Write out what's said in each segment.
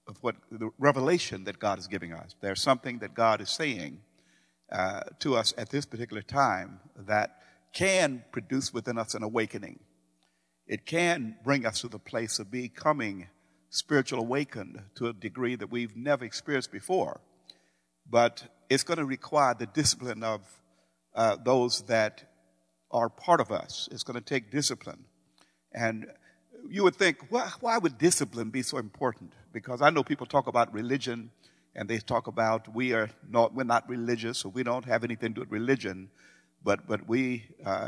of what the revelation that God is giving us. There's something that God is saying to us at this particular time that can produce within us an awakening. It can bring us to the place of becoming spiritual awakened to a degree that we've never experienced before. But it's going to require the discipline of those that are part of us. It's going to take discipline. And you would think, why would discipline be so important? Because I know people talk about religion, and they talk about we're not religious, so we don't have anything to do with religion, but we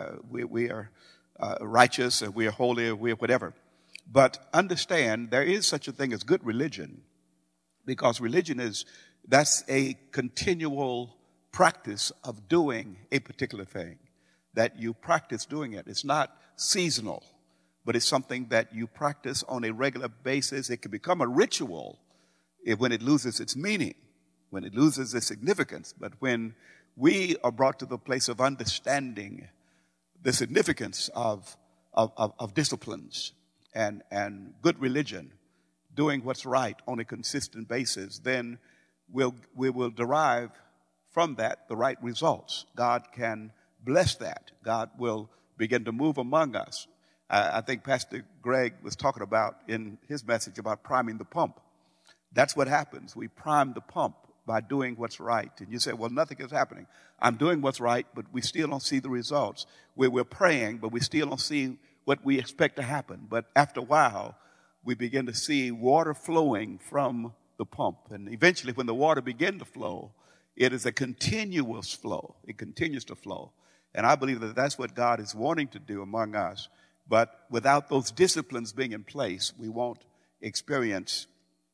are righteous, and we are holy, or we are whatever. But understand, there is such a thing as good religion, because religion that's a continual practice of doing a particular thing, that you practice doing it. It's not seasonal, but it's something that you practice on a regular basis. It can become a ritual when it loses its meaning, when it loses its significance. But when we are brought to the place of understanding the significance of disciplines and good religion, doing what's right on a consistent basis, then we will derive from that the right results. God can bless that. God will begin to move among us. I think Pastor Greg was talking about in his message about priming the pump. That's what happens. We prime the pump by doing what's right. And you say, well, nothing is happening. I'm doing what's right, but we still don't see the results. We're praying, but we still don't see what we expect to happen. But after a while, we begin to see water flowing from the pump. And eventually, when the water begins to flow, it is a continuous flow. It continues to flow. And I believe that that's what God is wanting to do among us. But without those disciplines being in place, we won't experience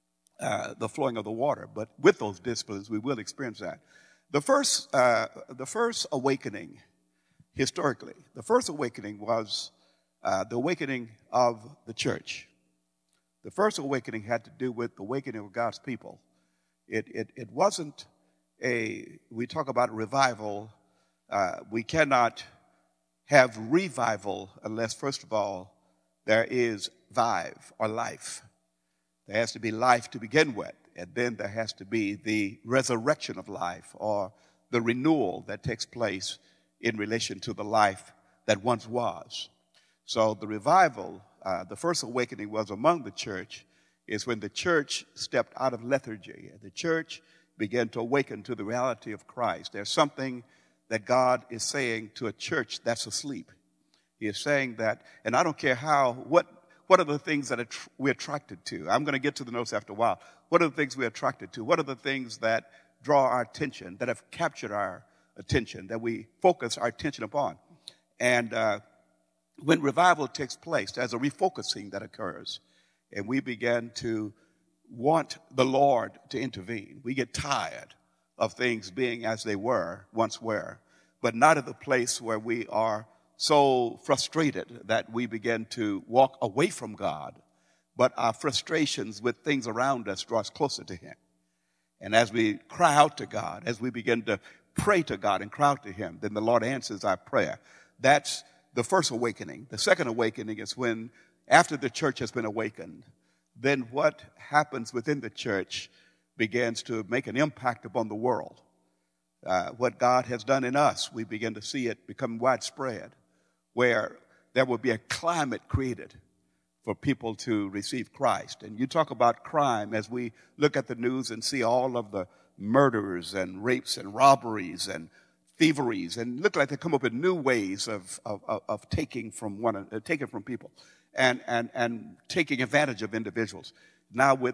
the flowing of the water. But with those disciplines, we will experience that. The first awakening, historically, the first awakening was the awakening of the church. The first awakening had to do with the awakening of God's people. It wasn't we talk about revival. We cannot have revival unless, first of all, there is vive or life. There has to be life to begin with, and then there has to be the resurrection of life or the renewal that takes place in relation to the life that once was. So the revival, the first awakening was among the church, is when the church stepped out of lethargy. The church began to awaken to the reality of Christ. There's something that God is saying to a church that's asleep. He is saying that, and I don't care what are the things that we're attracted to? I'm going to get to the notes after a while. What are the things we're attracted to? What are the things that draw our attention, that have captured our attention, that we focus our attention upon? And when revival takes place, there's a refocusing that occurs, and we begin to want the Lord to intervene. We get tired of things being as they once were, but not at the place where we are so frustrated that we begin to walk away from God, but our frustrations with things around us draw us closer to Him. And as we cry out to God, as we begin to pray to God and cry out to Him, then the Lord answers our prayer. That's the first awakening. The second awakening is when, after the church has been awakened, then what happens within the church begins to make an impact upon the world. What God has done in us, we begin to see it become widespread, where there will be a climate created for people to receive Christ. And you talk about crime as we look at the news and see all of the murders and rapes and robberies and thieveries, and look like they come up with new ways of taking from people and taking advantage of individuals. Now with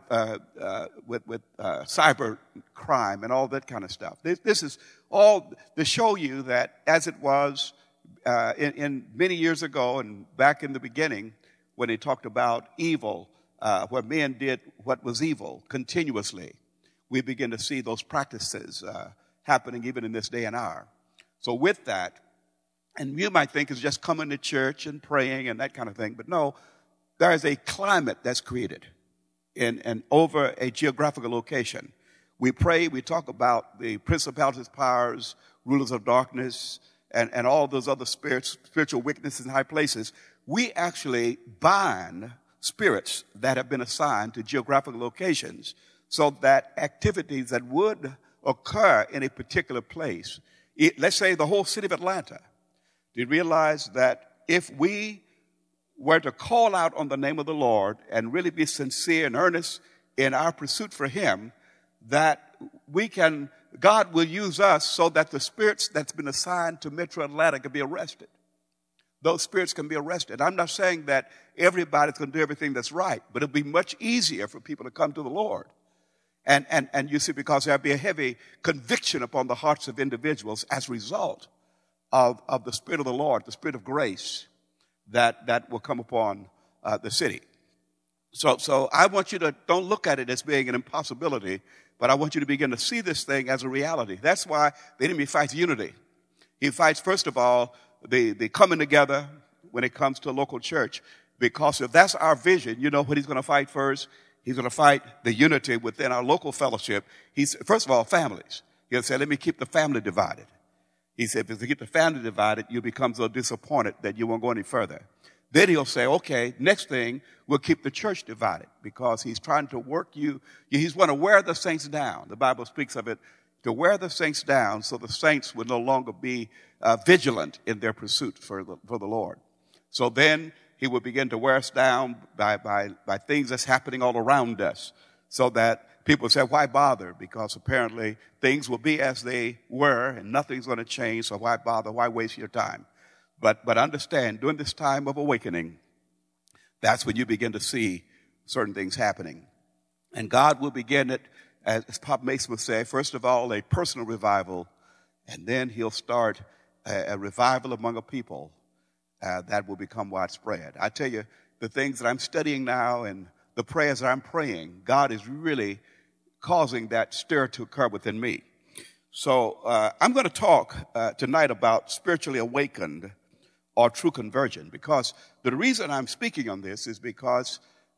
cyber crime and all that kind of stuff. This is all to show you that as it was in many years ago and back in the beginning, when he talked about evil, where men did what was evil continuously, we begin to see those practices happening even in this day and hour. So with that, and you might think it's just coming to church and praying and that kind of thing, but no, there is a climate that's created in over a geographical location. We pray, we talk about the principalities, powers, rulers of darkness, and all those other spiritual wickednesses in high places. We actually bind spirits that have been assigned to geographical locations so that activities that would occur in a particular place, let's say the whole city of Atlanta, do you realize that if we were to call out on the name of the Lord and really be sincere and earnest in our pursuit for him, that God will use us so that the spirits that's been assigned to Metro Atlanta can be arrested. Those spirits can be arrested. I'm not saying that everybody's going to do everything that's right, but it'll be much easier for people to come to the Lord. And you see, because there'll be a heavy conviction upon the hearts of individuals as a result of the Spirit of the Lord, the Spirit of grace that will come upon the city. So I want you to don't look at it as being an impossibility, but I want you to begin to see this thing as a reality. That's why the enemy fights unity. He fights, first of all, the coming together when it comes to a local church, because if that's our vision, you know what he's going to fight first? He's going to fight the unity within our local fellowship. He's, first of all, families. He'll say, let me keep the family divided. He said, if you get the family divided, you'll become so disappointed that you won't go any further. Then he'll say, okay, next thing, we'll keep the church divided, because he's trying to work you. He's going to wear the saints down. The Bible speaks of it, to wear the saints down so the saints would no longer be vigilant in their pursuit for the Lord. So then he will begin to wear us down by things that's happening all around us, so that people say, why bother? Because apparently things will be as they were and nothing's going to change, so why bother? Why waste your time? But understand, during this time of awakening, that's when you begin to see certain things happening. And God will begin it, as Pop Mason would say, first of all, a personal revival, and then he'll start a revival among a people that will become widespread. I tell you, the things that I'm studying now and the prayers that I'm praying, God is really causing that stir to occur within me. So I'm going to talk tonight about spiritually awakened or true conversion, because the reason I'm speaking on this is because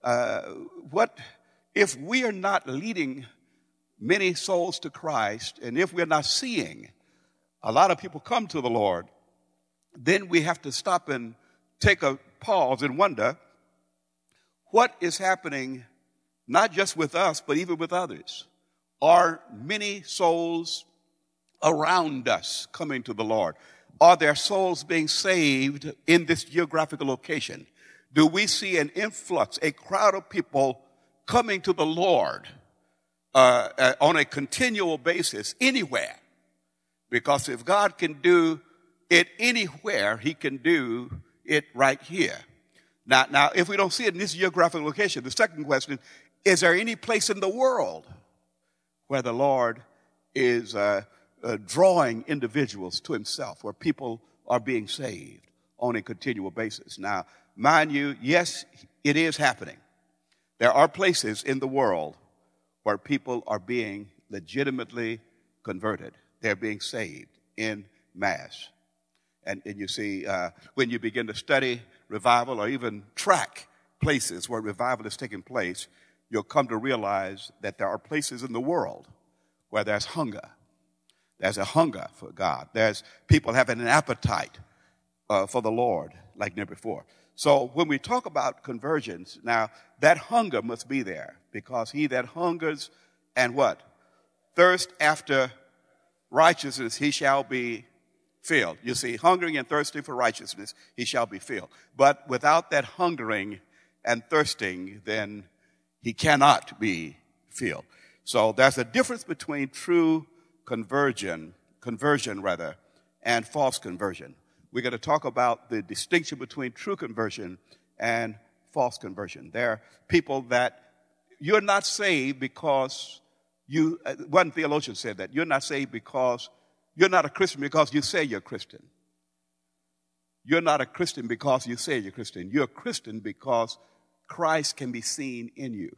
if we are not leading many souls to Christ, and if we're not seeing a lot of people come to the Lord, then we have to stop and take a pause and wonder what is happening, not just with us, but even with others. Are many souls around us coming to the Lord? Are there souls being saved in this geographical location? Do we see an influx, a crowd of people coming to the Lord on a continual basis anywhere? Because if God can do it anywhere, he can do it right here. Now, if we don't see it in this geographical location, the second question, is there any place in the world where the Lord is drawing individuals to himself, where people are being saved on a continual basis? Now, mind you, yes, it is happening. There are places in the world where people are being legitimately converted. They're being saved in mass. And you see, when you begin to study revival or even track places where revival is taking place, you'll come to realize that there are places in the world where there's hunger. There's a hunger for God. There's people having an appetite for the Lord like never before. So when we talk about conversions, now that hunger must be there, because he that hungers and what? Thirst after righteousness, he shall be filled. You see, hungering and thirsting for righteousness, he shall be filled. But without that hungering and thirsting, then he cannot be filled. So there's a difference between true conversion, and false conversion. We're going to talk about the distinction between true conversion and false conversion. There are people that you're not saved because one theologian said that you're not saved because you're not a Christian because you say you're a Christian. You're not a Christian because you say you're a Christian. You're a Christian because Christ can be seen in you.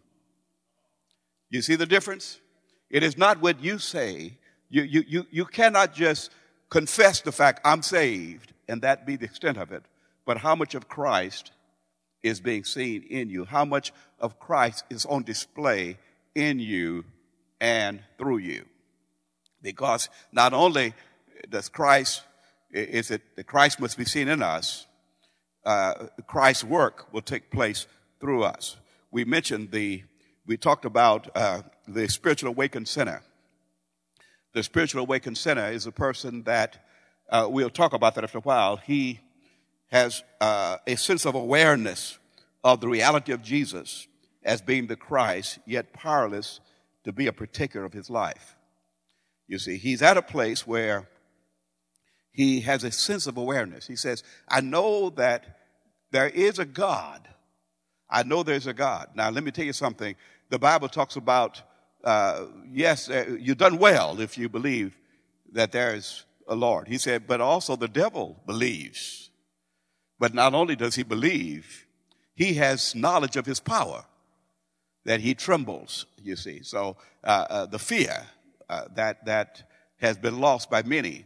You see the difference? It is not what you say. You cannot just confess the fact, I'm saved, and that be the extent of it. But how much of Christ is being seen in you? How much of Christ is on display in you and through you? Because not only does Christ must be seen in us, Christ's work will take place through us. We talked about the spiritual awakened sinner. The spiritual awakened sinner is a person that, we'll talk about that after a while. He has a sense of awareness of the reality of Jesus as being the Christ, yet powerless to be a partaker of his life. You see, he's at a place where he has a sense of awareness. He says, I know that there is a God. I know there's a God. Now, let me tell you something. The Bible talks about, you've done well if you believe that there is a Lord. He said, but also the devil believes. But not only does he believe, he has knowledge of his power, that he trembles, you see. So the fear that has been lost by many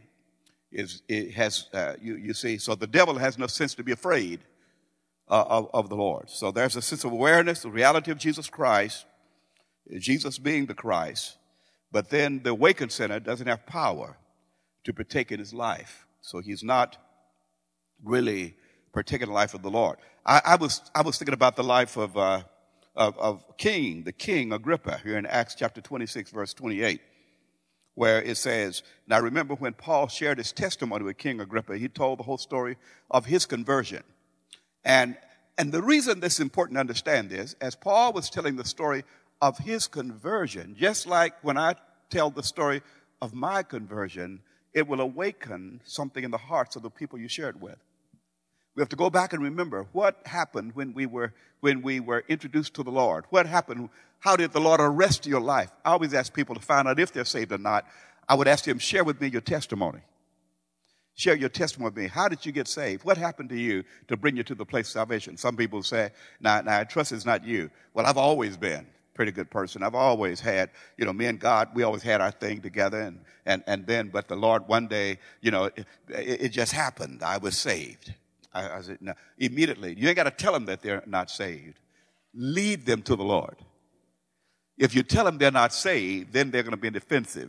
you see. So the devil has no sense to be afraid of the Lord. So there's a sense of awareness, the reality of Jesus Christ, Jesus being the Christ. But then the awakened sinner doesn't have power to partake in his life. So he's not really partaking in the life of the Lord. I was thinking about the life of the King Agrippa here in Acts chapter 26, verse 28, where it says, now remember when Paul shared his testimony with King Agrippa, he told the whole story of his conversion. And the reason this is important to understand is, as Paul was telling the story of his conversion, just like when I tell the story of my conversion, it will awaken something in the hearts of the people you share it with. We have to go back and remember what happened when we were introduced to the Lord. What happened? How did the Lord arrest your life? I always ask people to find out if they're saved or not. I would ask them, share with me your testimony. Share your testimony with me. How did you get saved? What happened to you to bring you to the place of salvation? Some people say, now I trust it's not you. Well, I've always been a pretty good person. I've always had, me and God, we always had our thing together. But the Lord one day, it just happened. I was saved. I said, no, immediately. You ain't got to tell them that they're not saved. Lead them to the Lord. If you tell them they're not saved, then they're going to be in defensive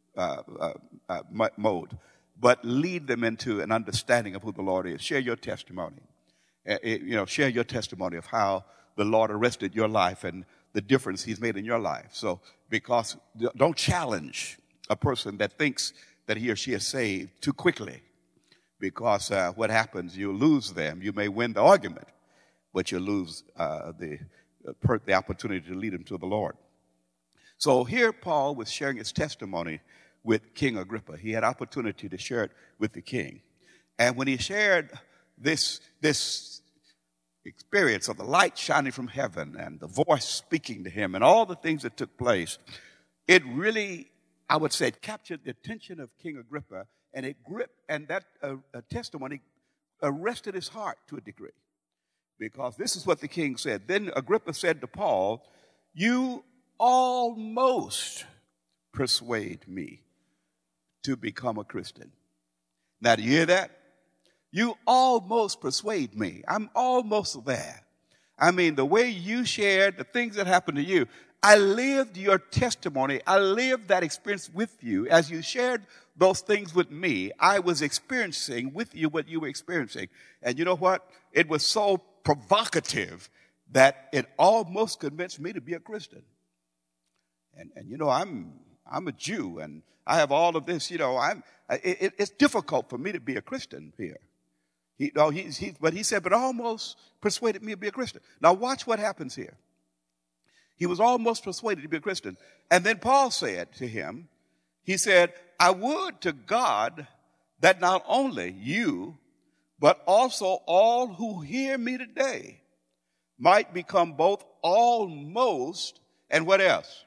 mode. But lead them into an understanding of who the Lord is. Share your testimony. Share your testimony of how the Lord arrested your life and the difference he's made in your life. So, because don't challenge a person that thinks that he or she is saved too quickly. Because what happens, you lose them. You may win the argument, but you lose the opportunity to lead them to the Lord. So here Paul was sharing his testimony with King Agrippa. He had opportunity to share it with the king. And when he shared this experience of the light shining from heaven and the voice speaking to him and all the things that took place, it really, I would say, captured the attention of King Agrippa. And that testimony arrested his heart to a degree. Because this is what the king said. Then Agrippa said to Paul, you almost persuade me to become a Christian. Now, do you hear that? You almost persuade me. I'm almost there. I mean, the way you shared the things that happened to you, I lived your testimony. I lived that experience with you. As you shared those things with me, I was experiencing with you what you were experiencing. And you know what? It was so provocative that it almost convinced me to be a Christian. And I'm a Jew, and I have all of this. It's difficult for me to be a Christian here. But he said, but almost persuaded me to be a Christian. Now watch what happens here. He was almost persuaded to be a Christian. And then Paul said to him, he said, I would to God that not only you, but also all who hear me today might become both almost and what else?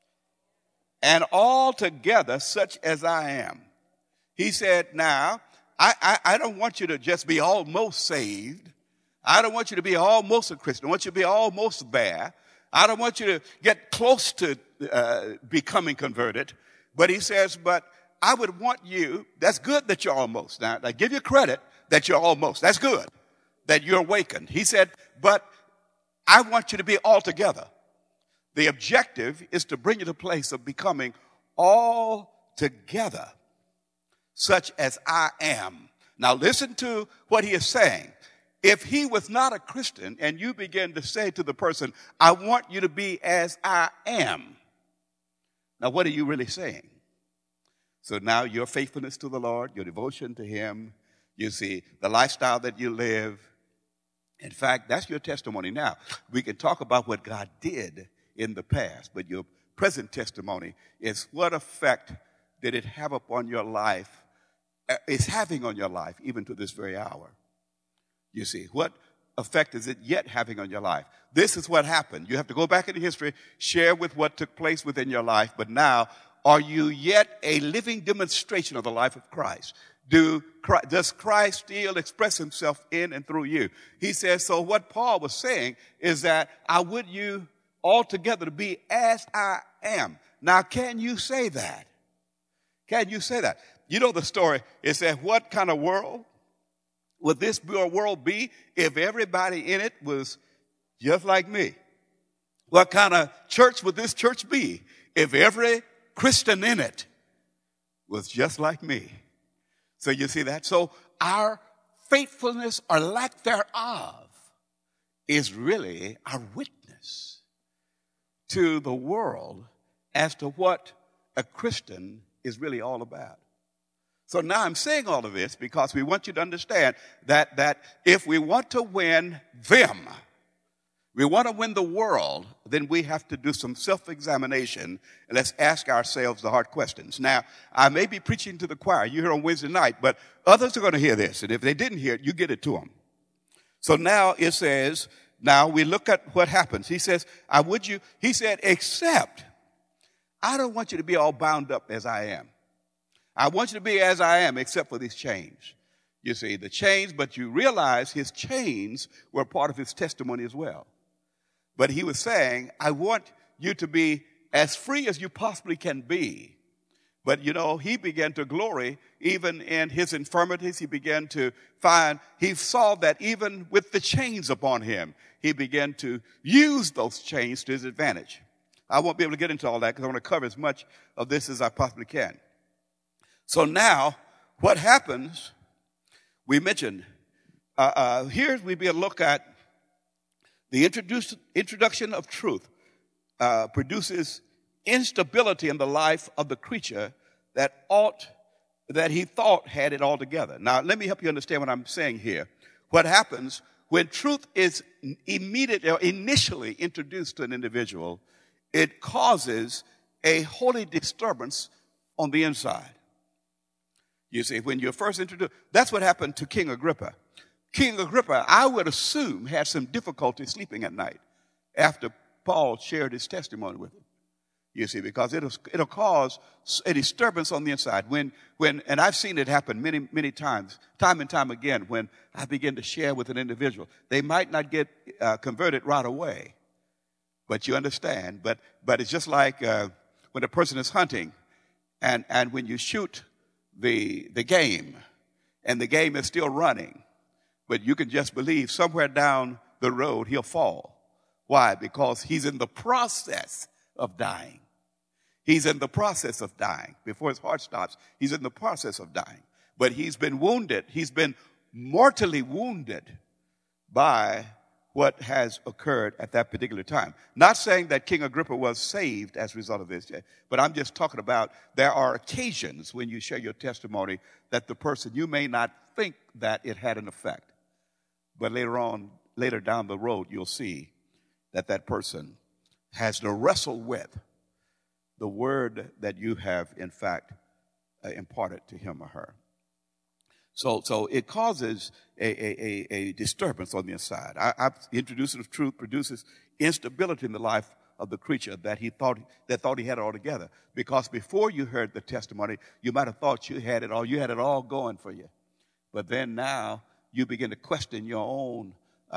And altogether such as I am. He said, now, I don't want you to just be almost saved. I don't want you to be almost a Christian. I want you to be almost there. I don't want you to get close to becoming converted. But he says, but I would want you, that's good that you're almost. Now, I give you credit that you're almost. That's good that you're awakened. He said, but I want you to be altogether. The objective is to bring you to a place of becoming altogether such as I am. Now listen to what he is saying. If he was not a Christian and you begin to say to the person, I want you to be as I am. Now, what are you really saying? So now your faithfulness to the Lord, your devotion to him, you see, the lifestyle that you live. In fact, that's your testimony now. We can talk about what God did in the past, but your present testimony is what effect did it have upon your life, is having on your life even to this very hour. You see, what effect is it yet having on your life? This is what happened. You have to go back into history, share with what took place within your life, but now, are you yet a living demonstration of the life of Christ? Does Christ still express himself in and through you? He says, so what Paul was saying is that I would you altogether to be as I am. Now, can you say that? Can you say that? You know the story. It said, what kind of world would this world be if everybody in it was just like me? What kind of church would this church be if every Christian in it was just like me? So you see that? So our faithfulness or lack thereof is really our witness to the world as to what a Christian is really all about. So now I'm saying all of this because we want you to understand that if we want to win them, we want to win the world, then we have to do some self-examination and let's ask ourselves the hard questions. Now, I may be preaching to the choir. You hear on Wednesday night, but others are going to hear this. And if they didn't hear it, you get it to them. So now it says, now we look at what happens. He says, he said, except I don't want you to be all bound up as I am. I want you to be as I am, except for these chains. You see, the chains, but you realize his chains were part of his testimony as well. But he was saying, I want you to be as free as you possibly can be. But, you know, he began to glory even in his infirmities. He saw that even with the chains upon him, he began to use those chains to his advantage. I won't be able to get into all that because I want to cover as much of this as I possibly can. So now, what happens, we mentioned, here we be a look at the introduction of truth produces instability in the life of the creature that he thought had it all together. Now, let me help you understand what I'm saying here. What happens when truth is immediately or initially introduced to an individual, it causes a holy disturbance on the inside. You see, when you're first introduced, that's what happened to King Agrippa. King Agrippa, I would assume, had some difficulty sleeping at night after Paul shared his testimony with him. You see, because it'll cause a disturbance on the inside. And I've seen it happen many, many times, time and time again, when I begin to share with an individual. They might not get converted right away, but you understand. But it's just like when a person is hunting, and when you shoot the game, and the game is still running, but you can just believe somewhere down the road he'll fall. Why? Because he's in the process of dying. He's in the process of dying. Before his heart stops, he's in the process of dying. But he's been wounded. He's been mortally wounded by what has occurred at that particular time. Not saying that King Agrippa was saved as a result of this, but I'm just talking about there are occasions when you share your testimony that the person, you may not think that it had an effect. But later down the road, you'll see that person has to wrestle with the word that you have, in fact, imparted to him or her. So it causes a disturbance on the inside. The introduction of truth produces instability in the life of the creature that thought he had it all together. Because before you heard the testimony, you might have thought you had it all going for you. But then now you begin to question your own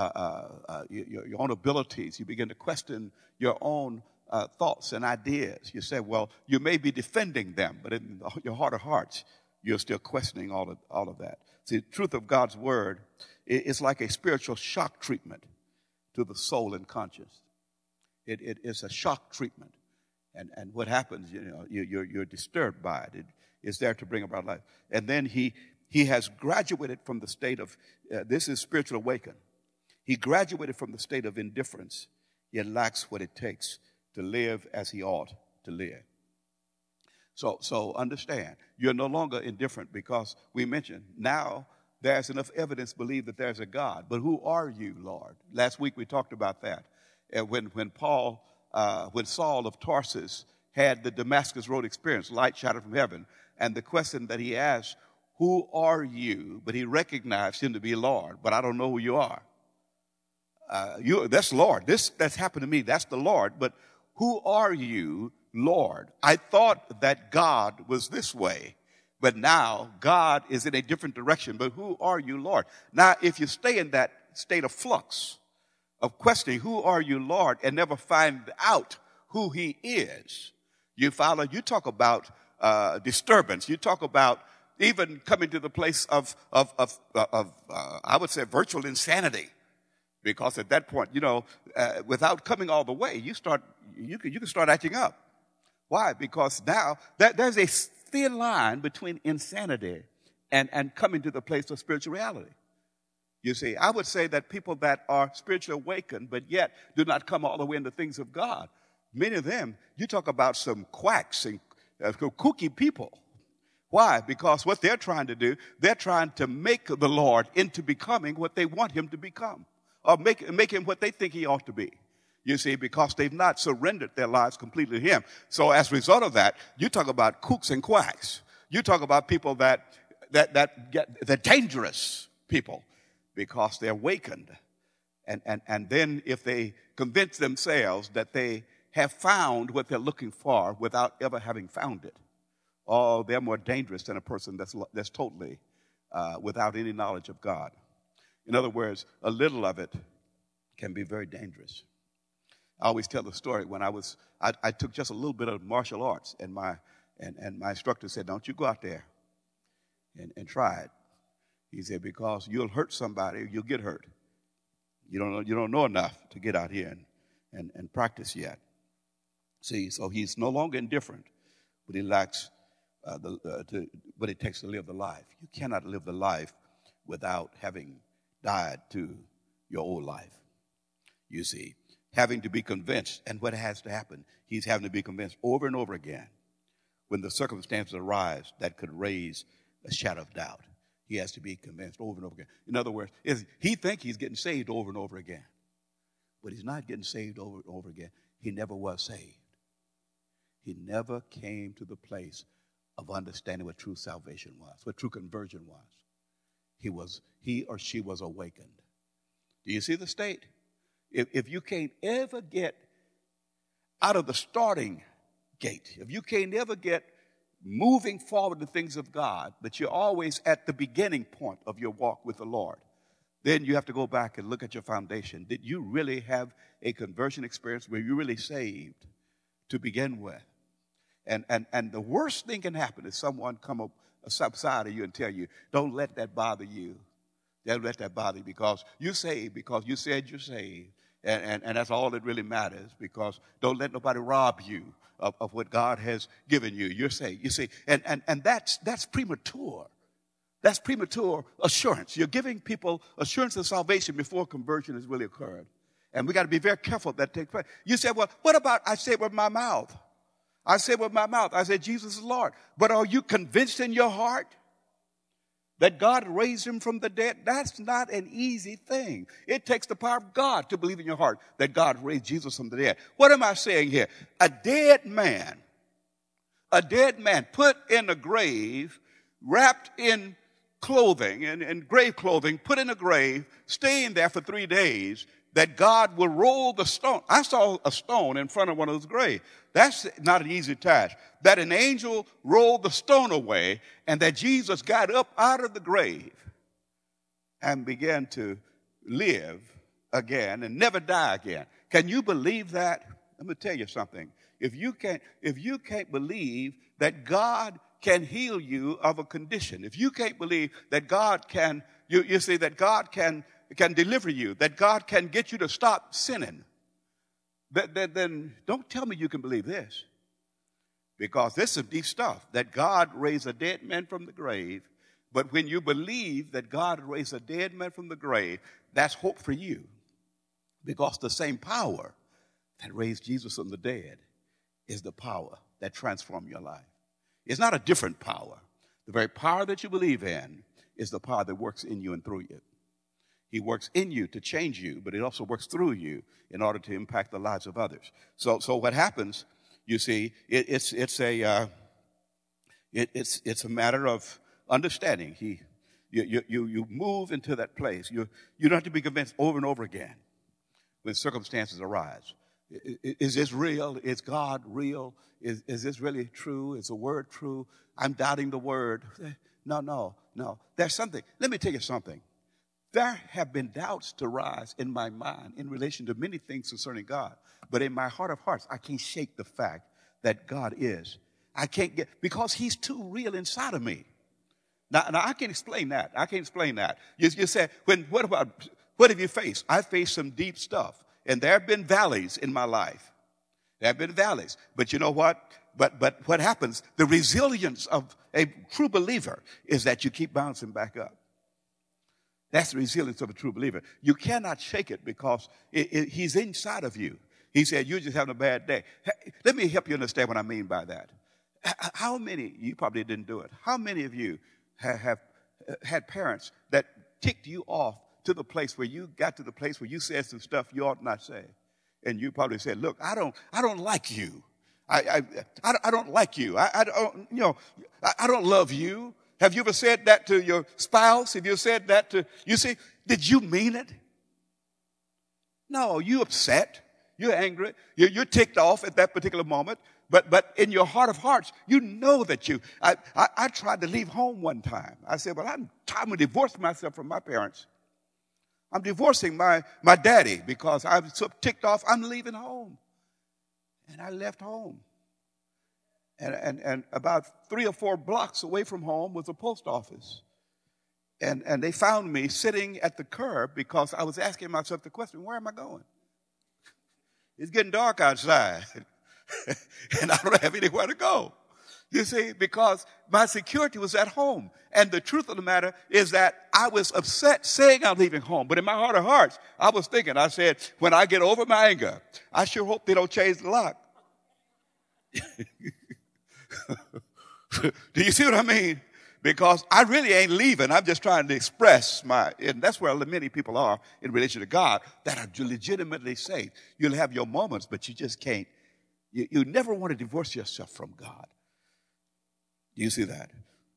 abilities. You begin to question your own thoughts and ideas. You say, well, you may be defending them, but in your heart of hearts, you're still questioning all of that. See, the truth of God's word is like a spiritual shock treatment to the soul and conscience. It's a shock treatment. And what happens, you're disturbed by it. It's there to bring about life. And then he He has graduated from the state of, this is spiritual awakening. He graduated from the state of indifference, yet lacks what it takes to live as he ought to live. So understand, you're no longer indifferent because we mentioned now there's enough evidence to believe that there's a God. But who are you, Lord? Last week we talked about that. When Saul of Tarsus had the Damascus Road experience, light shattered from heaven, and the question that he asked, who are you? But he recognized him to be Lord, but I don't know who you are. That's Lord. That's happened to me. That's the Lord. But who are you, Lord? I thought that God was this way, but now God is in a different direction. But who are you, Lord? Now, if you stay in that state of flux, of questioning, who are you, Lord, and never find out who he is, you talk about disturbance. You talk about even coming to the place of I would say, virtual insanity. Because at that point, without coming all the way, you can start acting up. Why? Because now there's a thin line between insanity and coming to the place of spiritual reality. You see, I would say that people that are spiritually awakened, but yet do not come all the way into things of God, many of them, you talk about some quacks and kooky people. Why? Because what they're trying to do, they're trying to make the Lord into becoming what they want him to become, or make him what they think he ought to be. You see, because they've not surrendered their lives completely to him. So as a result of that, you talk about kooks and quacks. You talk about people that they're dangerous people because they're awakened. And then if they convince themselves that they have found what they're looking for without ever having found it, oh, they're more dangerous than a person that's totally without any knowledge of God. In other words, a little of it can be very dangerous. I always tell the story when I took just a little bit of martial arts, and my instructor said, "Don't you go out there and try it." He said, "Because you'll hurt somebody, you'll get hurt. You don't know enough to get out here and practice yet." See, so he's no longer indifferent, but he lacks what it takes to live the life. You cannot live the life without having died to your old life. You see, having to be convinced, and what has to happen, he's having to be convinced over and over again when the circumstances arise that could raise a shadow of doubt. He has to be convinced over and over again. In other words, he thinks he's getting saved over and over again, but he's not getting saved over and over again. He never was saved. He never came to the place of understanding what true salvation was, what true conversion was. He or she was awakened. Do you see the state? If you can't ever get out of the starting gate, if you can't ever get moving forward the things of God, but you're always at the beginning point of your walk with the Lord, then you have to go back and look at your foundation. Did you really have a conversion experience where you really saved to begin with? And the worst thing can happen is someone come up beside of you and tell you, "Don't let that bother you. Don't let that bother you because you're saved, because you said you're saved." And that's all that really matters, because don't let nobody rob you of what God has given you. You're saved. You see, and that's premature. That's premature assurance. You're giving people assurance of salvation before conversion has really occurred. And we got to be very careful that takes place. You say, "Well, what about I say it with my mouth? I say it with my mouth. I say Jesus is Lord." But are you convinced in your heart that God raised him from the dead? That's not an easy thing. It takes the power of God to believe in your heart that God raised Jesus from the dead. What am I saying here? A dead man put in a grave, wrapped in clothing, and grave clothing, put in a grave, staying there for 3 days, that God will roll the stone. I saw a stone in front of one of those graves. That's not an easy task. That an angel rolled the stone away, and that Jesus got up out of the grave and began to live again and never die again. Can you believe that? Let me tell you something. If you can't believe that God can heal you of a condition, if you can't believe that God can, you see that God can deliver you, that God can get you to stop sinning, then don't tell me you can believe this. Because this is deep stuff, that God raised a dead man from the grave, But when you believe that God raised a dead man from the grave, that's hope for you. Because the same power that raised Jesus from the dead is the power that transformed your life. It's not a different power. The very power that you believe in is the power that works in you and through you. He works in you to change you, but it also works through you in order to impact the lives of others. So what happens, you see, it's a matter of understanding. You move into that place. You don't have to be convinced over and over again when circumstances arise. Is this real? Is God real? Is this really true? Is the word true? I'm doubting the word. No. There's something. Let me tell you something. There have been doubts to rise in my mind in relation to many things concerning God. But in my heart of hearts, I can't shake the fact that God is. I can't because he's too real inside of me. Now I can't explain that. You said, what have you faced? I faced some deep stuff. And there have been valleys in my life. There have been valleys. But you know what? But what happens, the resilience of a true believer is that you keep bouncing back up. That's the resilience of a true believer. You cannot shake it because he's inside of you. He said, you're just having a bad day. Let me help you understand what I mean by that. How many, you probably didn't do it, how many of you have had parents that ticked you off to the place where you got to the place where you said some stuff you ought not say? And you probably said, look, I don't like you. I don't like you. I don't love you. Have you ever said that to your spouse? Have you said that to, you see, did you mean it? No, you upset. You're angry. You're ticked off at that particular moment. But in your heart of hearts, you know that I tried to leave home one time. I said, well, I'm to divorce myself from my parents. I'm divorcing my daddy because I'm so ticked off. I'm leaving home. And I left home. And about 3 or 4 blocks away from home was a post office. And they found me sitting at the curb because I was asking myself the question, where am I going? It's getting dark outside. And I don't have anywhere to go. You see, because my security was at home. And the truth of the matter is that I was upset saying I'm leaving home. But in my heart of hearts, I was thinking, I said, when I get over my anger, I sure hope they don't change the lock. Do you see what I mean? Because I really ain't leaving. I'm just trying to express and that's where many people are in relation to God that are legitimately saved. You'll have your moments, but you just can't. You never want to divorce yourself from God. Do you see that?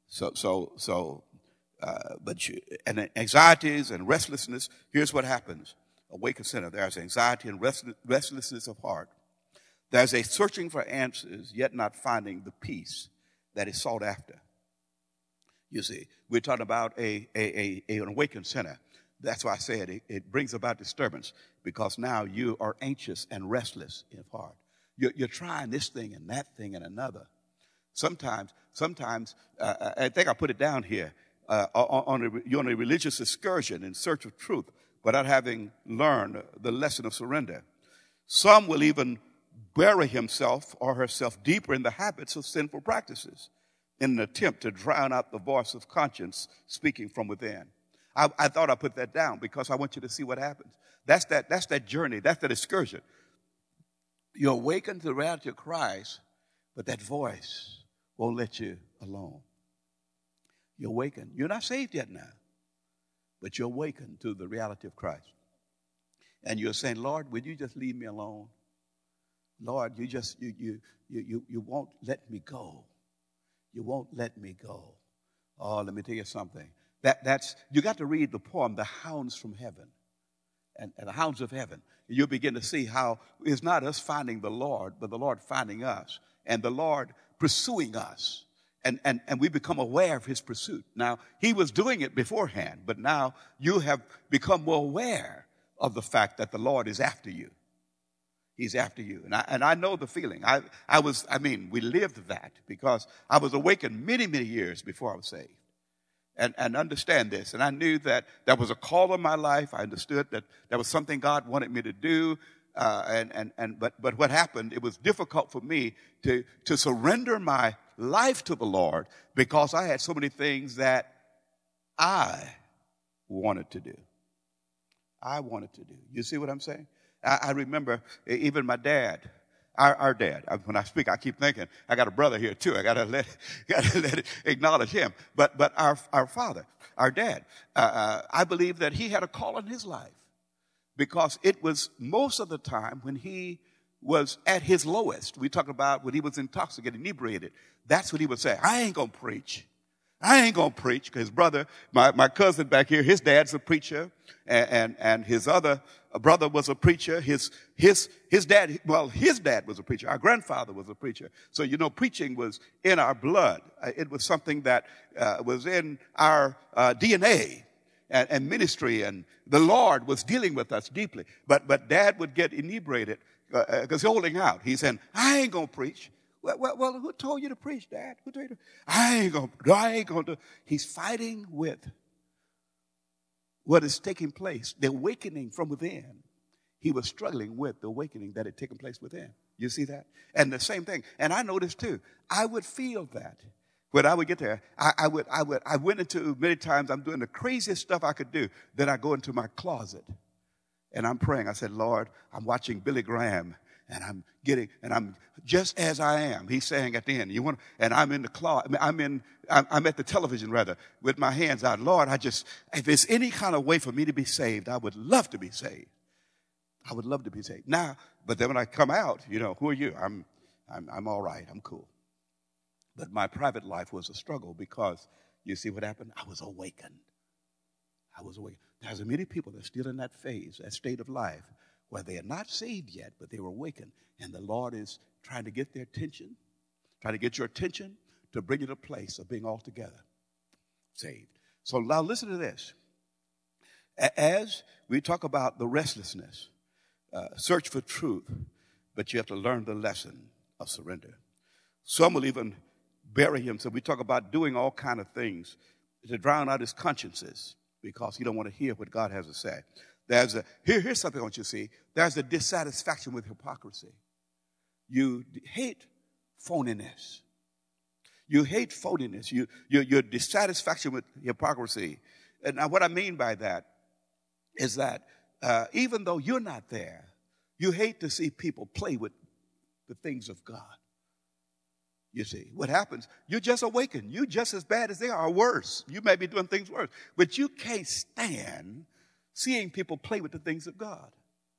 And anxieties and restlessness, here's what happens. Awakened sinner, there's anxiety and restlessness of heart. There's a searching for answers, yet not finding the peace that is sought after. You see, we're talking about an awakened sinner. That's why I said it brings about disturbance, because now you are anxious and restless in heart. You're trying this thing and that thing and another. Sometimes, I think I put it down here, you're on a religious excursion in search of truth, without having learned the lesson of surrender. Some will even bury himself or herself deeper in the habits of sinful practices in an attempt to drown out the voice of conscience speaking from within. I thought I put that down because I want you to see what happens. That's that journey. That's that excursion. You awaken to the reality of Christ, but that voice won't let you alone. You awaken. You're not saved yet now, but you awaken to the reality of Christ. And you're saying, Lord, would you just leave me alone? Lord, you won't let me go. You won't let me go. Oh, let me tell you something. You got to read the poem, The Hounds from Heaven, and the Hounds of Heaven. You'll begin to see how it's not us finding the Lord, but the Lord finding us, and the Lord pursuing us. And we become aware of his pursuit. Now, he was doing it beforehand, but now you have become more aware of the fact that the Lord is after you. He's after you. And I know the feeling. We lived that because I was awakened many, many years before I was saved. And understand this. And I knew that there was a call on my life. I understood that there was something God wanted me to do. But what happened, it was difficult for me to surrender my life to the Lord because I had so many things that I wanted to do. I wanted to do. You see what I'm saying? I remember even my dad, our dad. When I speak, I keep thinking, I got a brother here too. I got to let acknowledge him. But our father, our dad, I believe that he had a call in his life because it was most of the time when he was at his lowest. We talk about when he was intoxicated, inebriated. That's what he would say. I ain't going to preach. I ain't going to preach because his brother, my cousin back here, his dad's a preacher and his other brother was a preacher. His dad was a preacher. Our grandfather was a preacher. So, preaching was in our blood. It was something that was in our DNA and ministry, and the Lord was dealing with us deeply. But Dad would get inebriated because he's holding out. He's saying, I ain't going to preach. Well, who told you to preach, Dad? Who told you to? I ain't going to. He's fighting with what is taking place, the awakening from within. He was struggling with the awakening that had taken place within. You see that? And the same thing. And I noticed too, I would feel that when I would get there. I went into many times, I'm doing the craziest stuff I could do. Then I go into my closet and I'm praying. I said, Lord, I'm watching Billy Graham. And I'm just as I am. He's saying at the end, and I'm in the closet. I'm at the television rather, with my hands out. Lord, if there's any kind of way for me to be saved, I would love to be saved. I would love to be saved. Now, but then when I come out, who are you? I'm all right. I'm cool. But my private life was a struggle because you see what happened? I was awakened. There's many people that are still in that phase, that state of life, where they are not saved yet, but they were awakened. And the Lord is trying to get their attention, trying to get your attention to bring you to a place of being altogether saved. So now listen to this. As we talk about the restlessness, search for truth, but you have to learn the lesson of surrender. Some will even bury him. So we talk about doing all kind of things to drown out his consciences because he don't want to hear what God has to say. Here's something I want you to see. There's a dissatisfaction with hypocrisy. You hate phoniness. Your dissatisfaction with hypocrisy. And now what I mean by that is that even though you're not there, you hate to see people play with the things of God. You see, what happens, you're just awakened. You're just as bad as they are, or worse. You may be doing things worse. But you can't stand seeing people play with the things of God.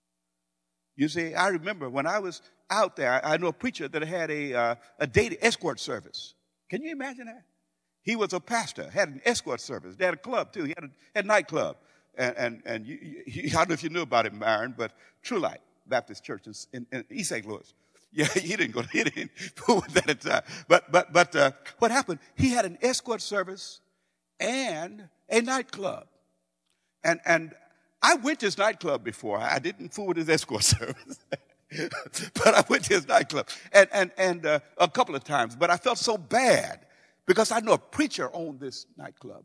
You see, I remember when I was out there, I know a preacher that had a dating escort service. Can you imagine that? He was a pastor, had an escort service. They had a club too. He had a nightclub. And I don't know if you knew about it, Myron, but True Light Baptist Church in East St. Louis. Yeah, he didn't fool with that at the time. But what happened? He had an escort service and a nightclub. And I went to his nightclub before. I didn't fool with his escort service. But I went to his nightclub and a couple of times. But I felt so bad because I know a preacher owned this nightclub.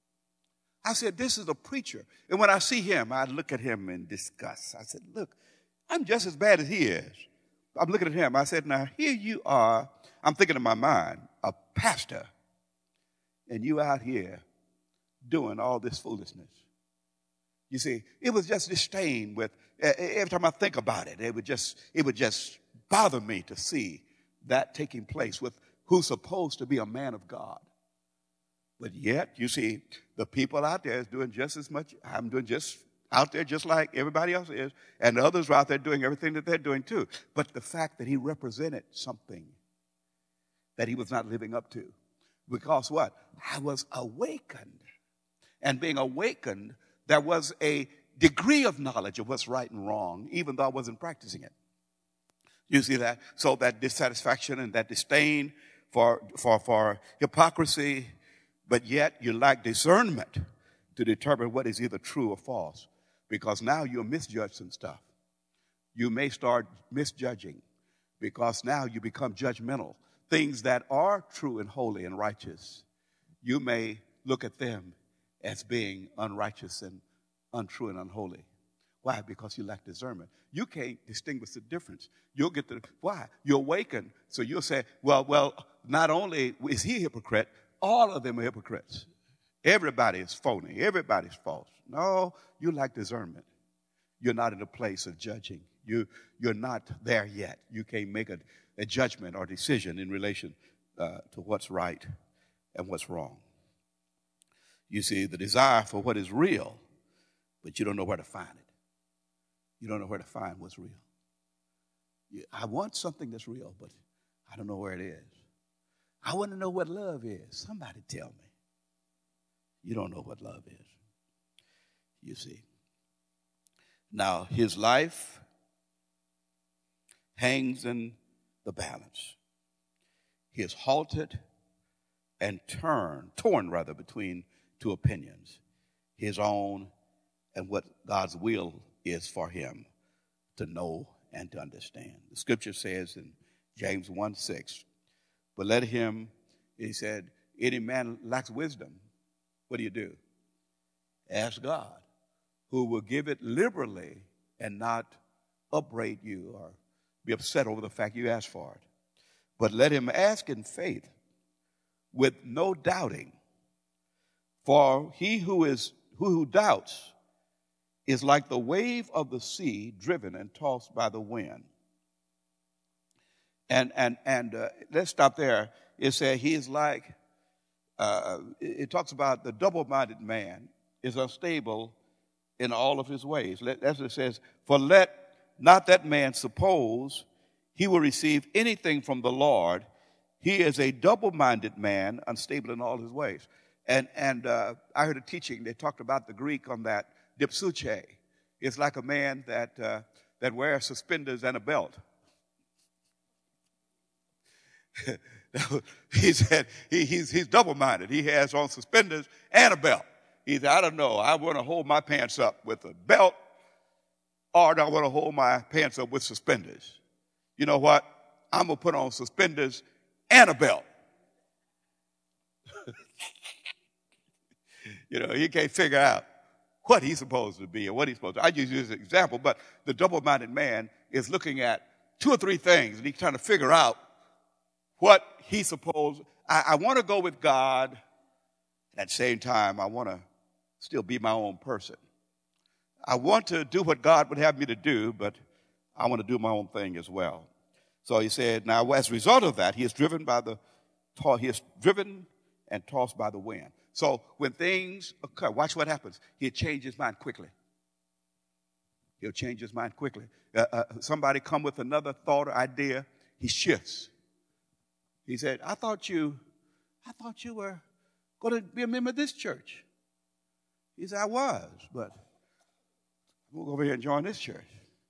I said, this is a preacher. And when I see him, I look at him in disgust. I said, look, I'm just as bad as he is. I'm looking at him. I said, now here you are. I'm thinking in my mind, a pastor. And you out here doing all this foolishness. You see, it was just disdain with, every time I think about it, it would just bother me to see that taking place with who's supposed to be a man of God. But yet, you see, the people out there is doing just as much. I'm doing just out there just like everybody else is. And the others are out there doing everything that they're doing too. But the fact that he represented something that he was not living up to. Because what? I was awakened. And being awakened, there was a degree of knowledge of what's right and wrong, even though I wasn't practicing it. You see that? So that dissatisfaction and that disdain for hypocrisy, but yet you lack discernment to determine what is either true or false. Because now you'll misjudge some stuff. You may start misjudging because now you become judgmental. Things that are true and holy and righteous, you may look at them as being unrighteous and untrue and unholy. Why? Because you lack discernment. You can't distinguish the difference. You'll get why? You're awakened. So you'll say, well, not only is he a hypocrite, all of them are hypocrites. Everybody is phony. Everybody's false. No, you lack discernment. You're not in a place of judging. You're not there yet. You can't make a judgment or decision in relation to what's right and what's wrong. You see, the desire for what is real, but you don't know where to find it. You don't know where to find what's real. I want something that's real, but I don't know where it is. I want to know what love is. Somebody tell me. You don't know what love is. You see. Now, his life hangs in the balance. He is halted and torn between two opinions, his own and what God's will is for him to know and to understand. The scripture says in James 1:6, but let him, he said, any man lacks wisdom, what do? Ask God, who will give it liberally and not upbraid you or be upset over the fact you asked for it. But let him ask in faith with no doubting. For he who doubts is like the wave of the sea driven and tossed by the wind. And let's stop there. It says he is like, it talks about the double-minded man is unstable in all of his ways. That's what it says. For let not that man suppose he will receive anything from the Lord. He is a double-minded man, unstable in all his ways. And I heard a teaching, they talked about the Greek on that, dipsuche. It's like a man that wears suspenders and a belt. He said he's double-minded. He has on suspenders and a belt. He said, I don't know, I want to hold my pants up with a belt, or do I want to hold my pants up with suspenders? You know what? I'm going to put on suspenders and a belt. You know, he can't figure out what he's supposed to be or what he's supposed to. I just use an example, but the double-minded man is looking at 2 or 3 things, and he's trying to figure out what he's supposed. I want to go with God. At the same time, I want to still be my own person. I want to do what God would have me to do, but I want to do my own thing as well. So he said, now as a result of that, he is driven and tossed by the wind. So when things occur, watch what happens. He'll change his mind quickly. He'll change his mind quickly. Somebody come with another thought or idea, he shifts. He said, I thought you were going to be a member of this church. He said, I was, but I'm going to go over here and join this church.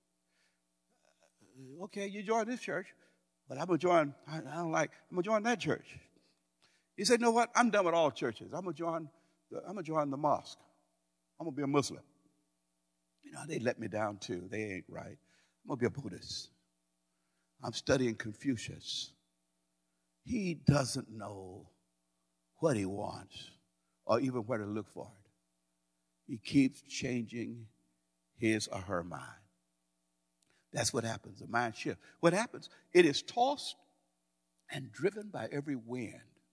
Okay, you join this church, but I'm going to join that church. He said, you know what? I'm done with all churches. I'm going to join the mosque. I'm going to be a Muslim. You know, they let me down too. They ain't right. I'm going to be a Buddhist. I'm studying Confucius. He doesn't know what he wants or even where to look for it. He keeps changing his or her mind. That's what happens, the mind shift. What happens? It is tossed and driven by every wind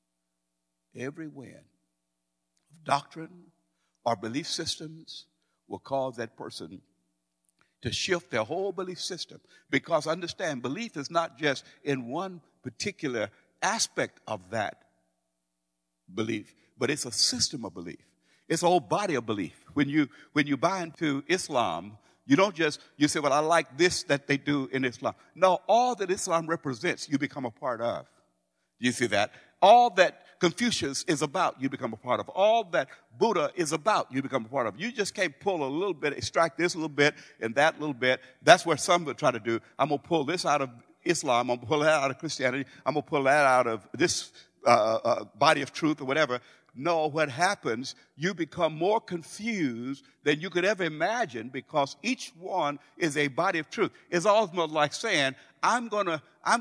of doctrine or belief systems will cause that person to shift their whole belief system. Because understand, belief is not just in one particular aspect of that belief, but it's a system of belief. It's a whole body of belief. When you buy into Islam, you don't just, you say, well, I like this that they do in Islam. No, all that Islam represents, you become a part of. You see that? All that Confucius is about, you become a part of. All that Buddha is about, you become a part of. You just can't pull a little bit, extract this little bit and that little bit. That's where some would try to do. I'm going to pull this out of Islam. I'm going to pull that out of Christianity. I'm going to pull that out of this body of truth or whatever. No, what happens, you become more confused than you could ever imagine because each one is a body of truth. It's almost like saying, I'm gonna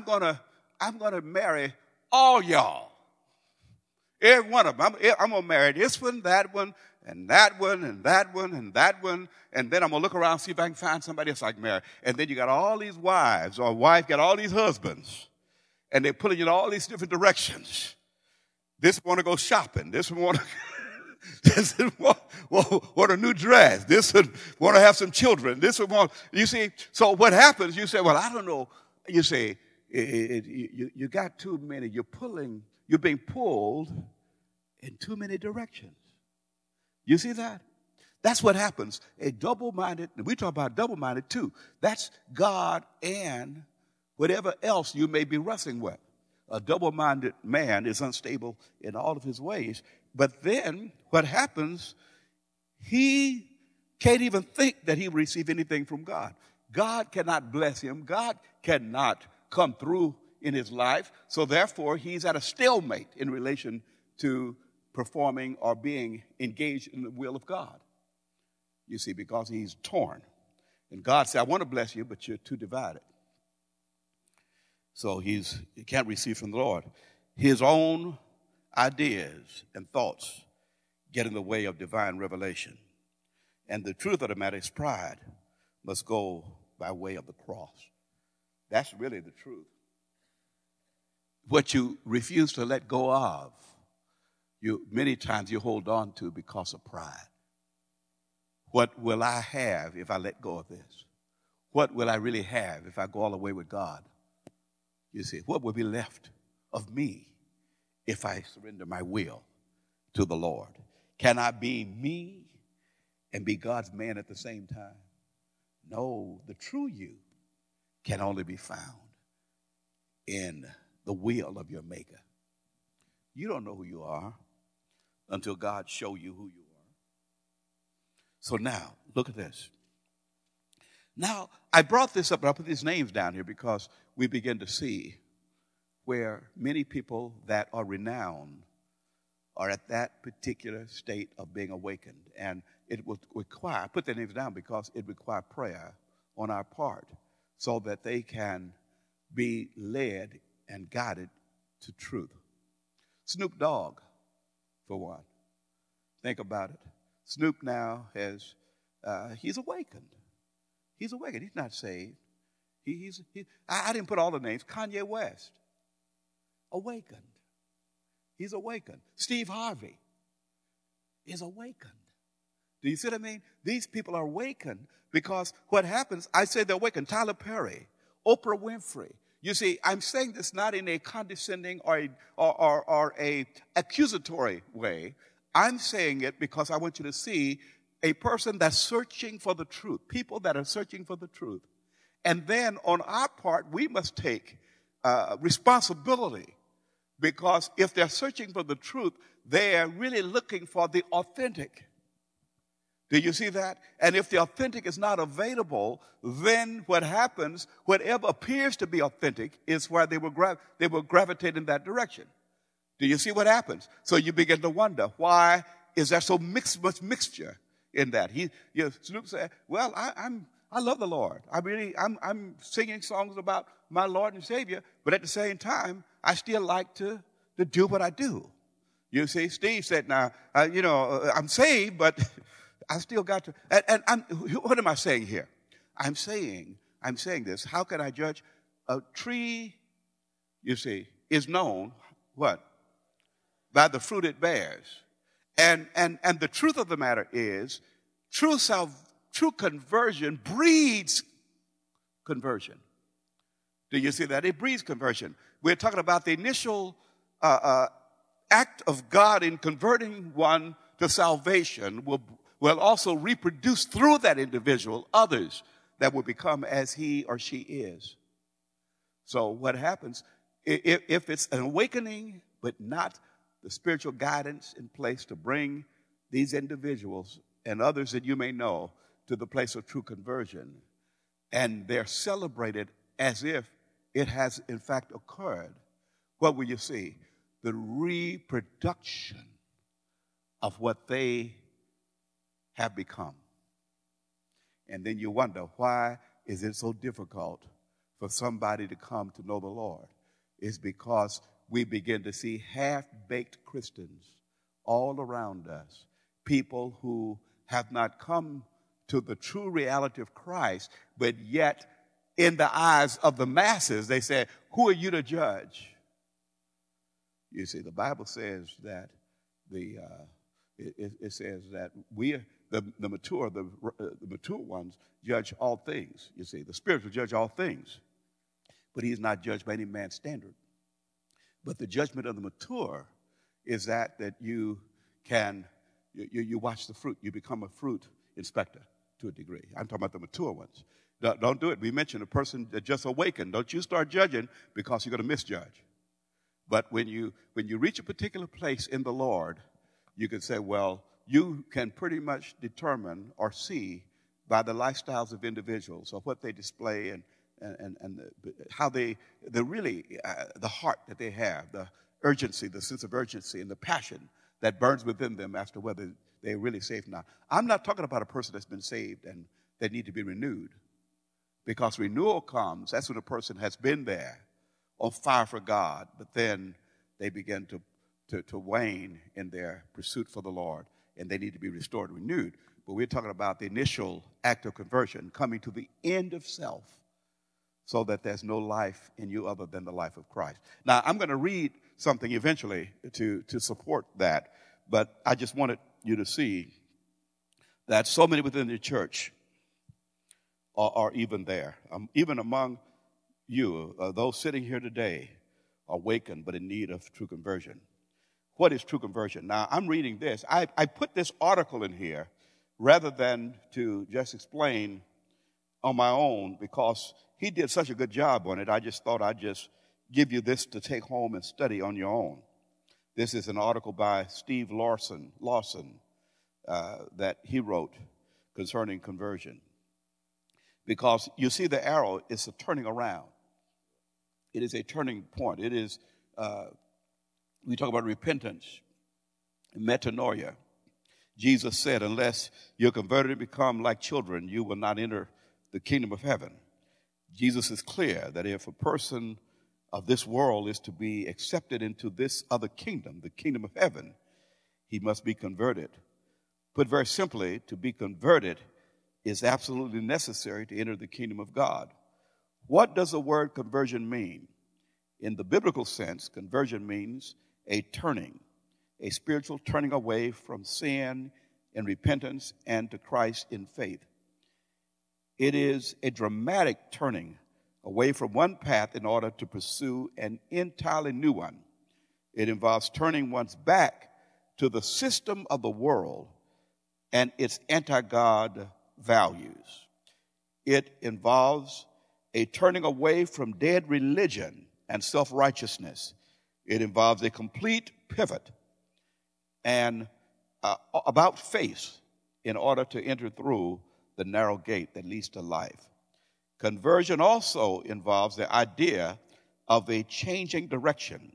marry all y'all. Every one of them. I'm going to marry this one, that one, and that one, and that one, and that one. And then I'm going to look around and see if I can find somebody else I can marry. And then you got all these wives, or a wife got all these husbands. And they're pulling you in all these different directions. This one want to go shopping. This one want to This would want a new dress. This would want to have some children. This would want, you see. So what happens, you say, well, I don't know. You say, you got too many. You're being pulled in too many directions. You see that? That's what happens. A double-minded, we talk about double-minded too. That's God and whatever else you may be wrestling with. A double-minded man is unstable in all of his ways. But then what happens, he can't even think that he will receive anything from God. God cannot bless him. God cannot come through in his life. So therefore, he's at a stalemate in relation to performing or being engaged in the will of God. You see, because he's torn. And God said, I want to bless you, but you're too divided. So he can't receive from the Lord. His own ideas and thoughts get in the way of divine revelation. And the truth of the matter is pride must go by way of the cross. That's really the truth. What you refuse to let go of, many times you hold on to because of pride. What will I have if I let go of this? What will I really have if I go all the way with God? You see, what will be left of me if I surrender my will to the Lord? Can I be me and be God's man at the same time? No, the true you can only be found in the will of your Maker. You don't know who you are until God show you who you are. So now, look at this. Now, I brought this up, but I put these names down here because we begin to see where many people that are renowned are at that particular state of being awakened. And it will require, I put their names down because it requires prayer on our part so that they can be led and guided to truth. Snoop Dogg, for one. Think about it. Snoop now he's awakened. He's awakened. He's not saved. I didn't put all the names. Kanye West, awakened. He's awakened. Steve Harvey is awakened. Do you see what I mean? These people are awakened because what happens, I say they're awakened. Tyler Perry, Oprah Winfrey. You see, I'm saying this not in a condescending or a accusatory way. I'm saying it because I want you to see a person that's searching for the truth, people that are searching for the truth. And then on our part, we must take responsibility because if they're searching for the truth, they're really looking for the authentic. Do you see that? And if the authentic is not available, then what happens, whatever appears to be authentic is where they will gravitate in that direction. Do you see what happens? So you begin to wonder, why is there so much mixture in that? Snoop said, well, I love the Lord. I'm singing songs about my Lord and Savior, but at the same time, I still like to do what I do. You see, Steve said, now, I'm saved, but I still got to, what am I saying here? I'm saying this. How can I judge? A tree, you see, is known, what? By the fruit it bears. And the truth of the matter is, true conversion breeds conversion. Do you see that? It breeds conversion. We're talking about the initial act of God in converting one to salvation will also reproduce through that individual others that will become as he or she is. So what happens, if it's an awakening but not the spiritual guidance in place to bring these individuals and others that you may know to the place of true conversion, and they're celebrated as if it has in fact occurred, what will you see? The reproduction of what they have become. And then you wonder, why is it so difficult for somebody to come to know the Lord? It's because we begin to see half-baked Christians all around us, people who have not come to the true reality of Christ, but yet in the eyes of the masses, they say, who are you to judge? You see, the Bible says that It says that the mature ones judge all things. You see, the Spirit will judge all things, but He is not judged by any man's standard. But the judgment of the mature is that you watch the fruit. You become a fruit inspector to a degree. I'm talking about the mature ones. Don't do it. We mentioned a person that just awakened. Don't you start judging because you're going to misjudge. But when you reach a particular place in the Lord, you can say, well, you can pretty much determine or see by the lifestyles of individuals or what they display and how the heart that they have, the urgency, the sense of urgency and the passion that burns within them as to whether they're really saved or not. I'm not talking about a person that's been saved and they need to be renewed, because renewal comes, that's when a person has been there on fire for God, but then they begin to wane in their pursuit for the Lord, and they need to be restored and renewed. But we're talking about the initial act of conversion, coming to the end of self, so that there's no life in you other than the life of Christ. Now, I'm going to read something eventually to support that, but I just wanted you to see that so many within the church are even there. Even among you, those sitting here today, awakened but in need of true conversion. What is true conversion? Now, I'm reading this. I put this article in here rather than to just explain on my own, because he did such a good job on it. I just thought I'd just give you this to take home and study on your own. This is an article by Steve Lawson that he wrote concerning conversion. Because you see the arrow is a turning around. It is a turning point. It is, we talk about repentance, metanoia. Jesus said, unless you're converted and become like children, you will not enter the kingdom of heaven. Jesus is clear that if a person of this world is to be accepted into this other kingdom, the kingdom of heaven, he must be converted. Put very simply, to be converted is absolutely necessary to enter the kingdom of God. What does the word conversion mean? In the biblical sense, conversion means a turning, a spiritual turning away from sin and repentance and to Christ in faith. It is a dramatic turning away from one path in order to pursue an entirely new one. It involves turning one's back to the system of the world and its anti-God values. It involves a turning away from dead religion and self-righteousness. It involves a complete pivot and about face in order to enter through the narrow gate that leads to life. Conversion also involves the idea of a changing direction.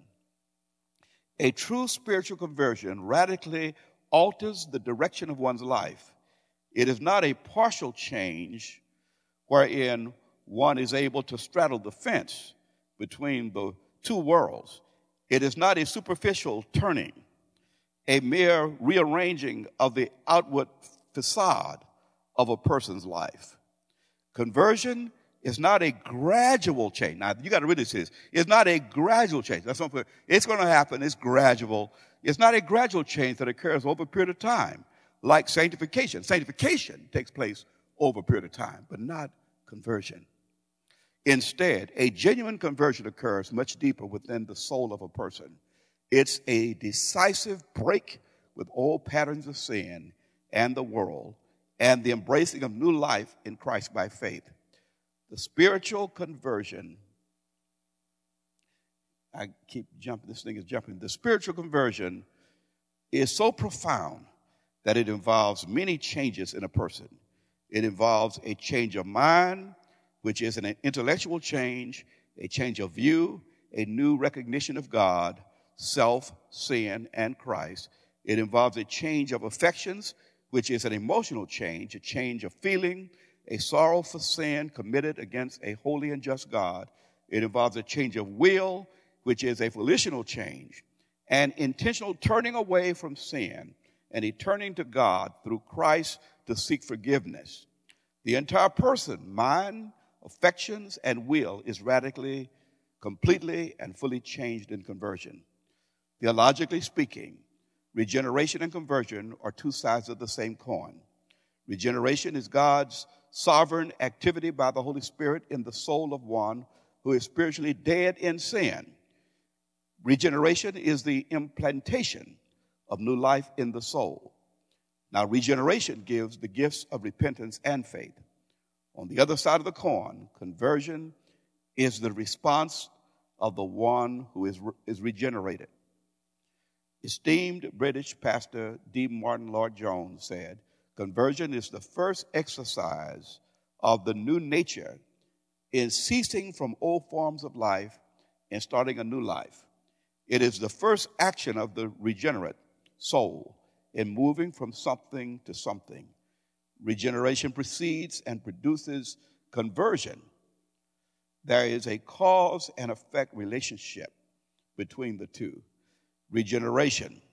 A true spiritual conversion radically alters the direction of one's life. It is not a partial change wherein one is able to straddle the fence between the two worlds. It is not a superficial turning, a mere rearranging of the outward facade of a person's life. Conversion is not a gradual change. Now, you got to really see this. It's not a gradual change. That's something. It's going to happen. It's gradual. It's not a gradual change that occurs over a period of time, like sanctification. Sanctification takes place over a period of time, but not conversion. Instead, a genuine conversion occurs much deeper within the soul of a person. It's a decisive break with old patterns of sin and the world, and the embracing of new life in Christ by faith. The spiritual conversion, I keep jumping, this thing is jumping. The spiritual conversion is so profound that it involves many changes in a person. It involves a change of mind, which is an intellectual change, a change of view, a new recognition of God, self, sin, and Christ. It involves a change of affections, which is an emotional change, a change of feeling, a sorrow for sin committed against a holy and just God. It involves a change of will, which is a volitional change, an intentional turning away from sin and a turning to God through Christ to seek forgiveness. The entire person, mind, affections, and will is radically, completely, and fully changed in conversion. Theologically speaking, Regeneration and conversion are two sides of the same coin. Regeneration is God's sovereign activity by the Holy Spirit in the soul of one who is spiritually dead in sin. Regeneration is the implantation of new life in the soul. Now, regeneration gives the gifts of repentance and faith. On the other side of the coin, conversion is the response of the one who is regenerated. Esteemed British pastor D. Martin Lloyd-Jones said, conversion is the first exercise of the new nature in ceasing from old forms of life and starting a new life. It is the first action of the regenerate soul in moving from something to something. Regeneration precedes and produces conversion. There is a cause and effect relationship between the two. Regeneration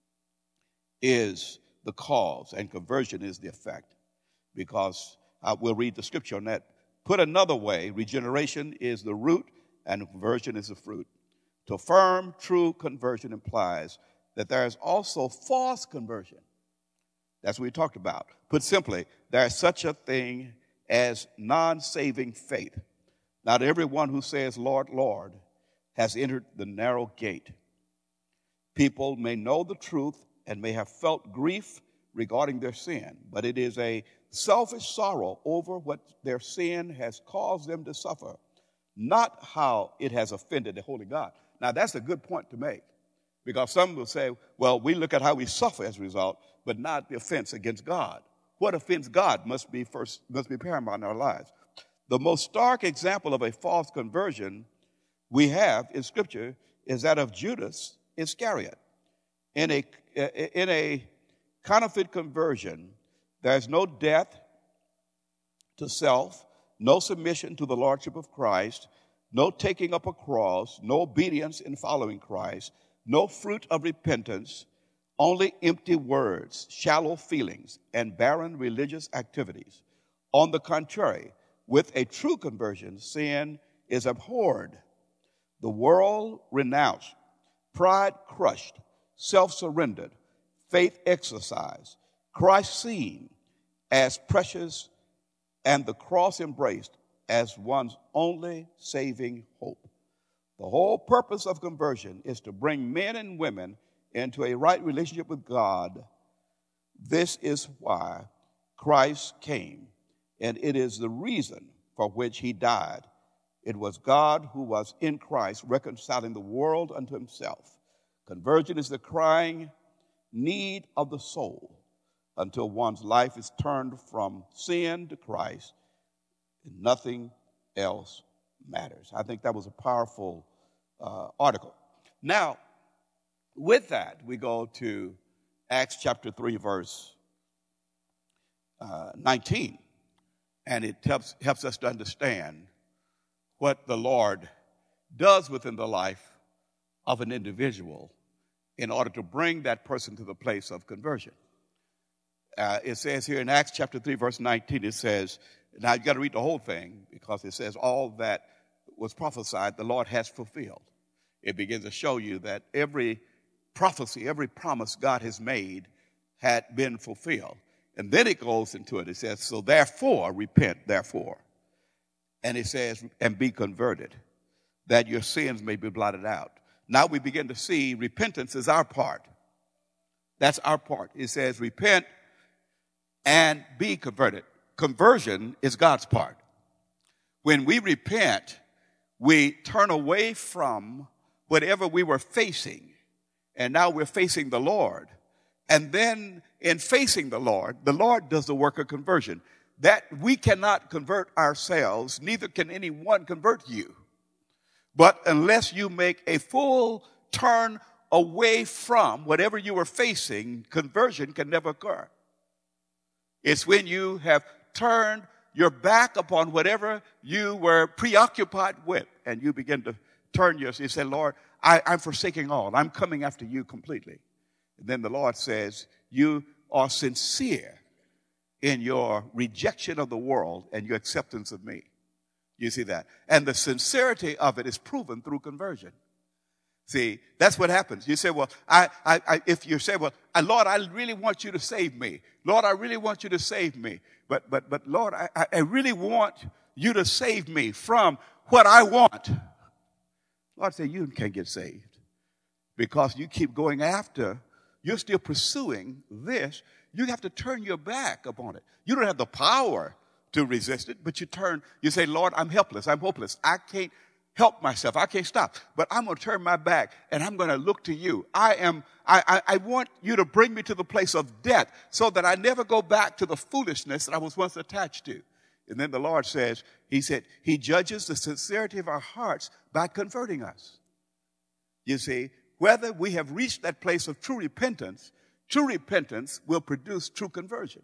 is the cause and conversion is the effect, because we'll read the scripture on that. Put another way, regeneration is the root and conversion is the fruit. To affirm true conversion implies that there is also false conversion. That's what we talked about. Put simply, there is such a thing as non-saving faith. Not everyone who says, Lord, Lord, has entered the narrow gate. People may know the truth and may have felt grief regarding their sin, but it is a selfish sorrow over what their sin has caused them to suffer, not how it has offended the Holy God. Now, that's a good point to make, because some will say, well, we look at how we suffer as a result, but not the offense against God. What offends God must be paramount in our lives. The most stark example of a false conversion we have in Scripture is that of Judas Iscariot. In a counterfeit conversion, there's no death to self, no submission to the Lordship of Christ, no taking up a cross, no obedience in following Christ, no fruit of repentance, only empty words, shallow feelings, and barren religious activities. On the contrary, with a true conversion, sin is abhorred, the world renounced, pride crushed, self-surrendered, faith exercised, Christ seen as precious, and the cross embraced as one's only saving hope. The whole purpose of conversion is to bring men and women into a right relationship with God. This is why Christ came, and it is the reason for which he died. It was God who was in Christ reconciling the world unto himself. Conversion is the crying need of the soul until one's life is turned from sin to Christ, and nothing else matters. I think that was a powerful article. Now, with that, we go to Acts chapter 3, verse 19. And it helps us to understand what the Lord does within the life of an individual in order to bring that person to the place of conversion. It says here in Acts chapter 3, verse 19, it says, now you've got to read the whole thing, because it says all that was prophesied, the Lord has fulfilled. It begins to show you that every prophecy, every promise God has made had been fulfilled. And then it goes into it. It says, so therefore, repent, therefore. And it says, and be converted, that your sins may be blotted out. Now we begin to see repentance is our part. That's our part. It says, repent and be converted. Conversion is God's part. When we repent, we turn away from whatever we were facing, and now we're facing the Lord. And then in facing the Lord does the work of conversion. That we cannot convert ourselves, neither can anyone convert you. But unless you make a full turn away from whatever you were facing, conversion can never occur. It's when you have turned your back upon whatever you were preoccupied with, and you begin to turn yourself. You say, Lord, I'm forsaking all. I'm coming after you completely. And then the Lord says, you are sincere in your rejection of the world and your acceptance of me. You see that? And the sincerity of it is proven through conversion. See, that's what happens. You say, well, if you say, well, Lord, I really want you to save me. Lord, I really want you to save me. But Lord, I really want you to save me from what I want. Lord said, you can't get saved because you keep going after, you're still pursuing this. You have to turn your back upon it. You don't have the power to resist it, but you say, Lord, I'm helpless. I'm hopeless. I can't help myself. I can't stop. But I'm going to turn my back and I'm going to look to you. I want you to bring me to the place of death so that I never go back to the foolishness that I was once attached to. And then the Lord says, he judges the sincerity of our hearts by converting us. You see, whether we have reached that place of true repentance will produce true conversion.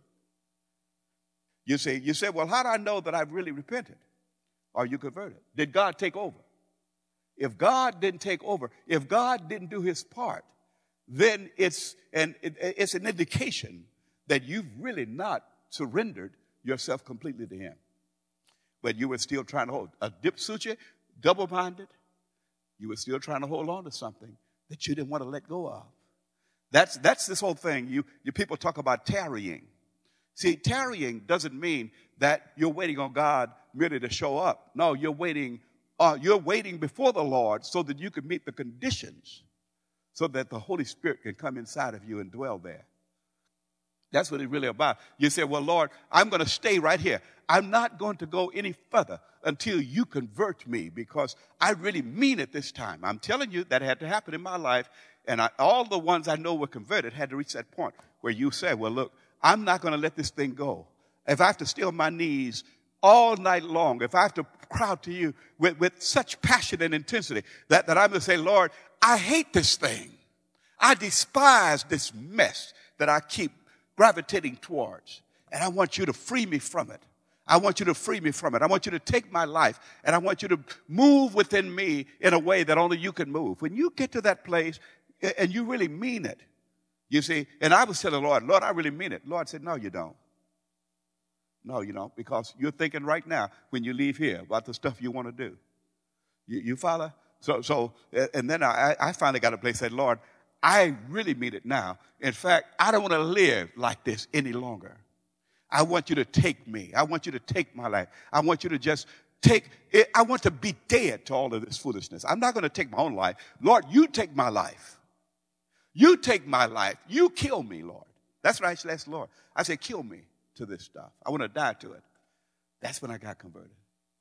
You say, well, how do I know that I've really repented? Are you converted? Did God take over? If God didn't take over, if God didn't do his part, then it's an indication that you've really not surrendered yourself completely to him. But you were still trying to hold a dipsuche, double-minded. You were still trying to hold on to something that you didn't want to let go of. That's this whole thing. You people talk about tarrying. See, tarrying doesn't mean that you're waiting on God merely to show up. No, you're waiting before the Lord so that you can meet the conditions so that the Holy Spirit can come inside of you and dwell there. That's what it's really about. You say, well, Lord, I'm going to stay right here. I'm not going to go any further until you convert me because I really mean it this time. I'm telling you that had to happen in my life. And all the ones I know were converted had to reach that point where you say, well, look, I'm not going to let this thing go. If I have to stay on my knees all night long, if I have to cry out to you with such passion and intensity that I'm going to say, Lord, I hate this thing. I despise this mess that I keep gravitating towards. And I want you to free me from it. I want you to free me from it. I want you to take my life and I want you to move within me in a way that only you can move. When you get to that place and you really mean it, you see, and I was telling the Lord, I really mean it. Lord said, no, you don't. No, you don't, because you're thinking right now when you leave here about the stuff you want to do. You follow? So, and then I finally got a place that said, Lord, I really mean it now. In fact, I don't want to live like this any longer. I want you to take me. I want you to take my life. I want you to just take it. I want to be dead to all of this foolishness. I'm not going to take my own life. Lord, you take my life. You take my life. You kill me, Lord. That's what I asked the Lord. I said, kill me to this stuff. I want to die to it. That's when I got converted.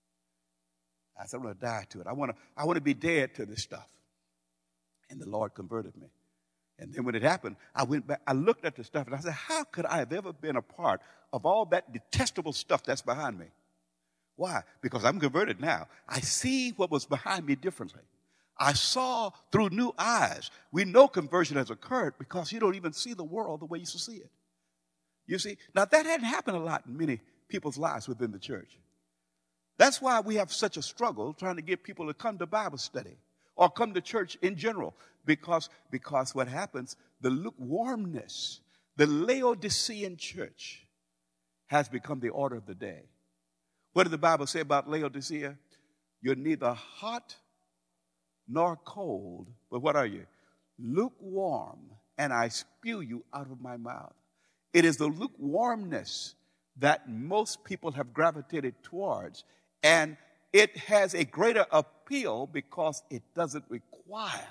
I said, I want to die to it. I want to be dead to this stuff. And the Lord converted me. And then when it happened, I went back, I looked at the stuff and I said, how could I have ever been a part of all that detestable stuff that's behind me? Why? Because I'm converted now. I see what was behind me differently. I saw through new eyes. We know conversion has occurred because you don't even see the world the way you used to see it. You see, now that hadn't happened a lot in many people's lives within the church. That's why we have such a struggle trying to get people to come to Bible study or come to church in general. Because what happens, the lukewarmness, the Laodicean church has become the order of the day. What did the Bible say about Laodicea? You're neither hot nor cold, but what are you? Lukewarm, and I spew you out of my mouth. It is the lukewarmness that most people have gravitated towards, and it has a greater appeal because it doesn't require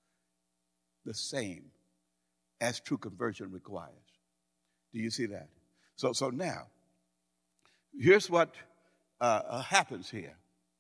the same as true conversion requires. Do you see that? So now, here's what happens here.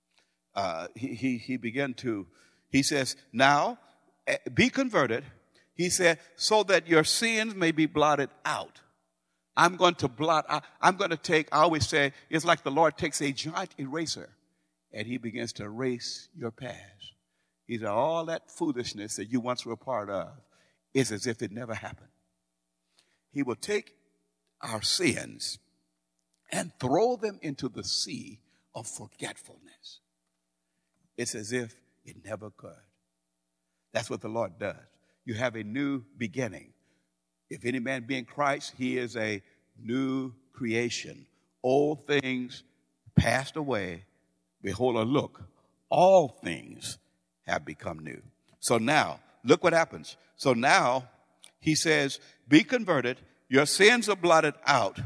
He says, now be converted. He said, so that your sins may be blotted out. I'm going to I always say, it's like the Lord takes a giant eraser and he begins to erase your past. He said, all that foolishness that you once were a part of is as if it never happened. He will take our sins and throw them into the sea of forgetfulness. It's as if it never occurred. That's what the Lord does. You have a new beginning. If any man be in Christ, he is a new creation. Old things passed away. Behold, look, all things have become new. So now, look what happens. So now, he says, be converted. Your sins are blotted out.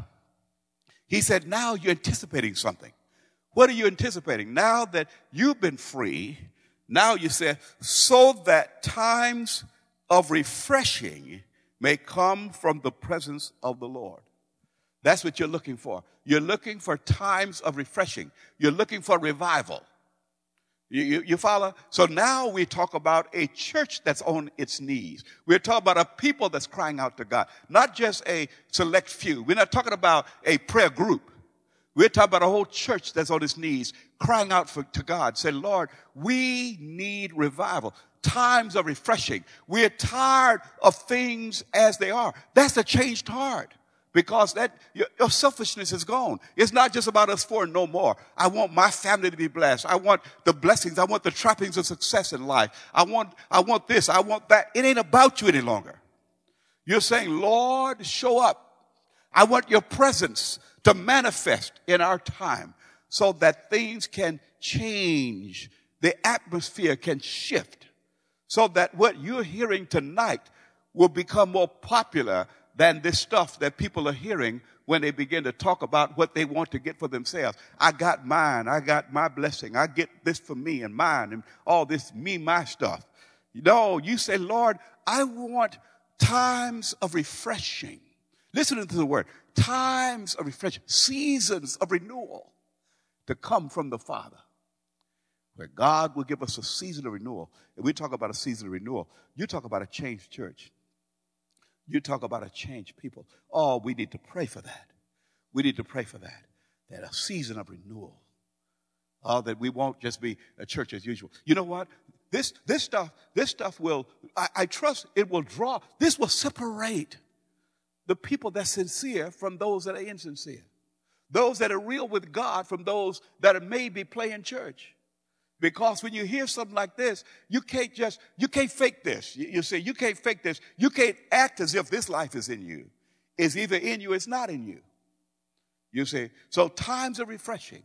He said, now you're anticipating something. What are you anticipating? Now that you've been free, now you say, so that times of refreshing may come from the presence of the Lord. That's what you're looking for. You're looking for times of refreshing. You're looking for revival. You follow? So now we talk about a church that's on its knees. We're talking about a people that's crying out to God, not just a select few. We're not talking about a prayer group. We're talking about a whole church that's on its knees, crying out to God, saying, Lord, we need revival, times of refreshing. We're tired of things as they are. That's a changed heart. Because your selfishness is gone. It's not just about us four no more. I want my family to be blessed. I want the blessings. I want the trappings of success in life. I want this. I want that. It ain't about you any longer. You're saying, Lord, show up. I want your presence to manifest in our time so that things can change. The atmosphere can shift so that what you're hearing tonight will become more popular than this stuff that people are hearing when they begin to talk about what they want to get for themselves. I got mine. I got my blessing. I get this for me and mine and all this me, my stuff. No, you say, Lord, I want times of refreshing. Listen to the word. Times of refreshing. Seasons of renewal to come from the Father. Where God will give us a season of renewal. And we talk about a season of renewal. You talk about a changed church. You talk about a changed people. Oh, we need to pray for that. We need to pray for that. That a season of renewal. Oh, that we won't just be a church as usual. You know what? This stuff will, I trust it will draw. This will separate the people that's sincere from those that are insincere. Those that are real with God from those that are maybe playing church. Because when you hear something like this, you can't fake this. You say, you can't fake this. You can't act as if this life is in you. It's either in you or it's not in you. You see, so times of refreshing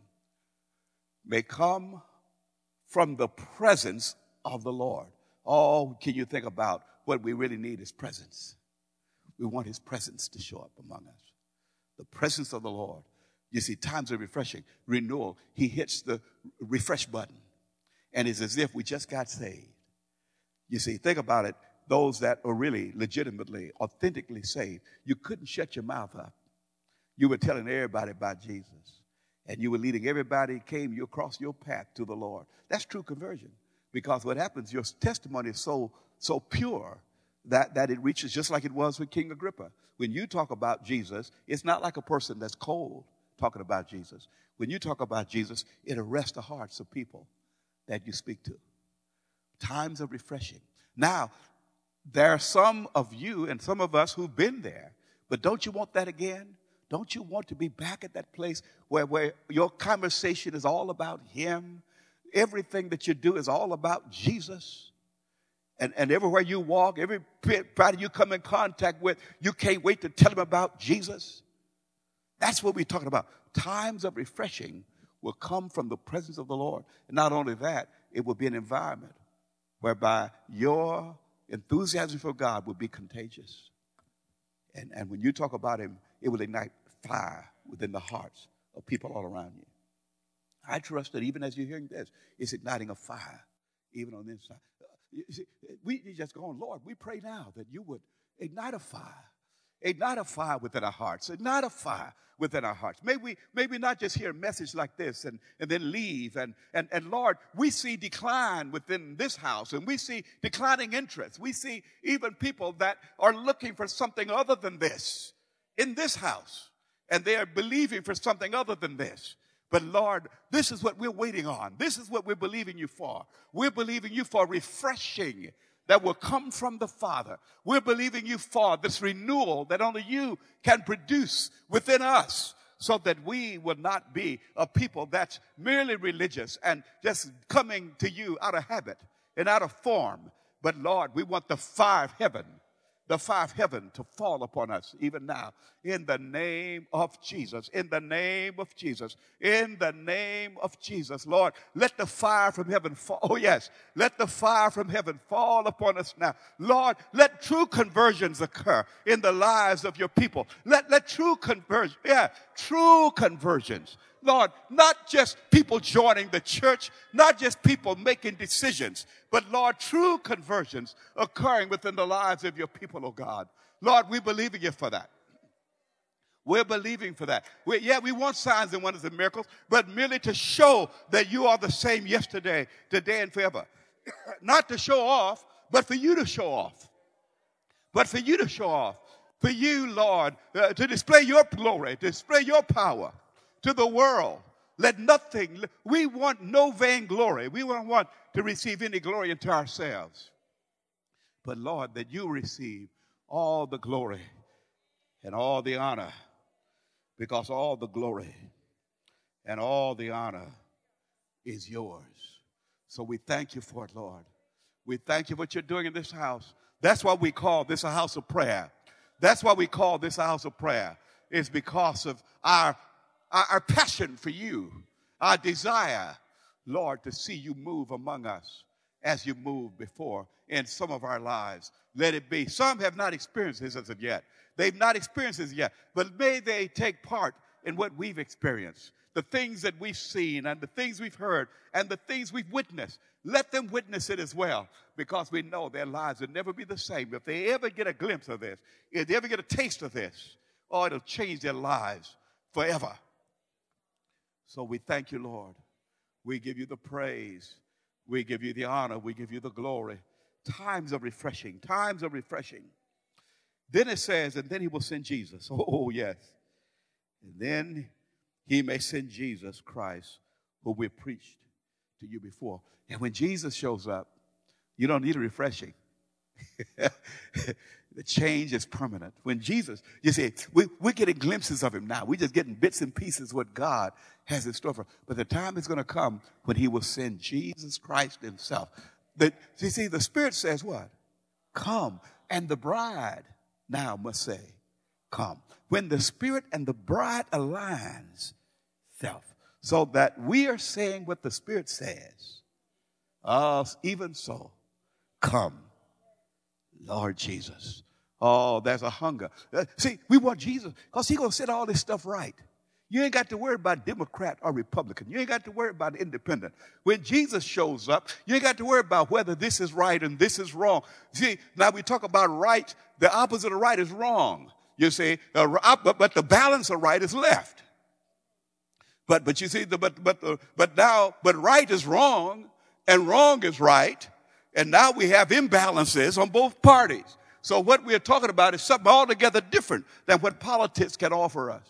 may come from the presence of the Lord. Oh, can you think about what we really need is presence. We want his presence to show up among us. The presence of the Lord. You see, times of refreshing, renewal. He hits the refresh button. And it's as if we just got saved. You see, think about it. Those that are really legitimately, authentically saved, you couldn't shut your mouth up. You were telling everybody about Jesus. And you were leading everybody came across your path to the Lord. That's true conversion. Because what happens, your testimony is so pure that it reaches just like it was with King Agrippa. When you talk about Jesus, it's not like a person that's cold talking about Jesus. When you talk about Jesus, it arrests the hearts of people that you speak to. Times of refreshing. Now, there are some of you and some of us who've been there, but don't you want that again? Don't you want to be back at that place where your conversation is all about him? Everything that you do is all about Jesus. And everywhere you walk, everybody you come in contact with, you can't wait to tell them about Jesus. That's what we're talking about. Times of refreshing will come from the presence of the Lord. And not only that, it will be an environment whereby your enthusiasm for God will be contagious. And when you talk about him, it will ignite fire within the hearts of people all around you. I trust that even as you're hearing this, it's igniting a fire, even on the inside. You see, we just go on, Lord, we pray now that you would ignite a fire. Ignite a fire within our hearts. Ignite a fire within our hearts. May we not just hear a message like this and then leave. And Lord, we see decline within this house, and we see declining interest. We see even people that are looking for something other than this in this house, and they are believing for something other than this. But Lord, this is what we're waiting on. This is what we're believing you for. We're believing you for refreshing that will come from the Father. We're believing you for this renewal that only you can produce within us, so that we will not be a people that's merely religious and just coming to you out of habit and out of form. But Lord, we want the fire of heaven the fire of heaven to fall upon us even now. In the name of Jesus. In the name of Jesus. In the name of Jesus. Lord, let the fire from heaven fall. Oh, yes. Let the fire from heaven fall upon us now. Lord, let true conversions occur in the lives of your people. Let true conversions. Yeah, true conversions. Lord, not just people joining the church, not just people making decisions, but Lord, true conversions occurring within the lives of your people, oh God. Lord, we believe in you for that. We're believing for that. We want signs and wonders and miracles, but merely to show that you are the same yesterday, today, and forever. Not to show off, but for you to show off. But for you to show off. For you, Lord, to display your glory, to display your power to the world. Let nothing, we want no vain glory. We don't want to receive any glory into ourselves. But Lord, that you receive all the glory and all the honor, because all the glory and all the honor is yours. So we thank you for it, Lord. We thank you for what you're doing in this house. That's why we call this a house of prayer. That's why we call this a house of prayer. It's because of our passion for you, our desire, Lord, to see you move among us as you moved before in some of our lives. Let it be. Some have not experienced this as of yet. They've not experienced this yet, but may they take part in what we've experienced, the things that we've seen and the things we've heard and the things we've witnessed. Let them witness it as well, because we know their lives will never be the same. If they ever get a glimpse of this, if they ever get a taste of this, oh, it'll change their lives forever. So we thank you, Lord. We give you the praise. We give you the honor. We give you the glory. Times of refreshing. Times of refreshing. Then it says, and then he will send Jesus. Oh, yes. And then he may send Jesus Christ, who we preached to you before. And when Jesus shows up, you don't need a refreshing. The change is permanent. When Jesus, you see, we're getting glimpses of him now. We're just getting bits and pieces of what God has in store for us. But the time is going to come when he will send Jesus Christ himself. You see, the Spirit says what? Come. And the bride now must say, come. When the Spirit and the bride aligns self, so that we are saying what the Spirit says, even so, come, Lord Jesus. Oh, there's a hunger. See, we want Jesus because he's going to set all this stuff right. You ain't got to worry about Democrat or Republican. You ain't got to worry about independent. When Jesus shows up, you ain't got to worry about whether this is right and this is wrong. See, now we talk about right. The opposite of right is wrong. You see, but the balance of right is left. But you see, but right is wrong and wrong is right. And now we have imbalances on both parties. So what we're talking about is something altogether different than what politics can offer us.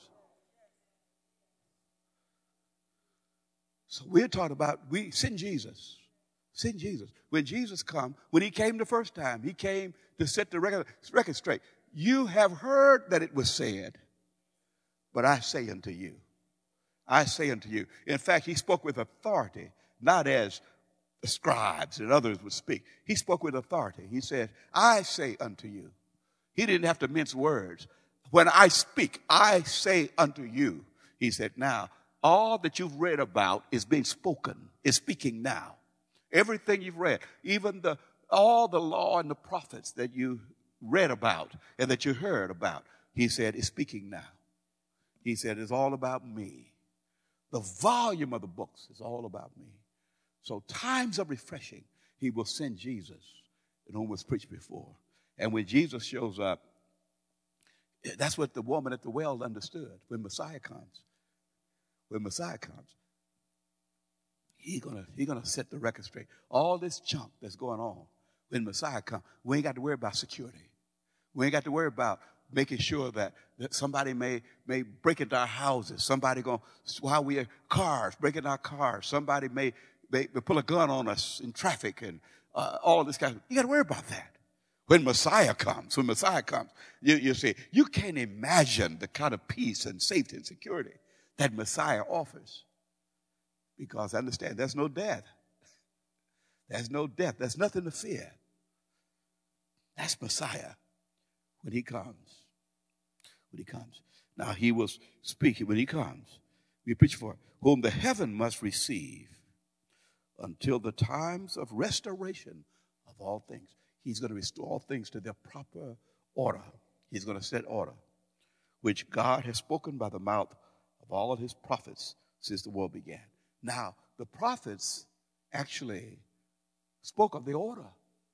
So we're talking about, send Jesus. Send Jesus. When Jesus come, when he came the first time, he came to set the record straight. You have heard that it was said, but I say unto you. I say unto you. In fact, he spoke with authority, not as the scribes and others would speak. He spoke with authority. He said, I say unto you. He didn't have to mince words. When I speak, I say unto you. He said, now, all that you've read about is being spoken, is speaking now. Everything you've read, even all the law and the prophets that you read about and that you heard about, he said, is speaking now. He said, it's all about me. The volume of the books is all about me. So times of refreshing, he will send Jesus, in whom was preached before. And when Jesus shows up, that's what the woman at the well understood. When Messiah comes, he's gonna set the record straight. All this junk that's going on, when Messiah comes, we ain't got to worry about security. We ain't got to worry about making sure that somebody may break into our houses. Somebody while we are cars, break into our cars. Somebody may pull a gun on us in traffic and all this kind of. You got to worry about that. When Messiah comes, you see, you can't imagine the kind of peace and safety and security that Messiah offers. Because understand, there's no death. There's no death. There's nothing to fear. That's Messiah. when he comes. When he comes. Now he will speak when he comes. We preach for whom the heaven must receive until the times of restoration of all things. He's going to restore all things to their proper order. He's going to set order, which God has spoken by the mouth of all of his prophets since the world began. Now, the prophets actually spoke of the order,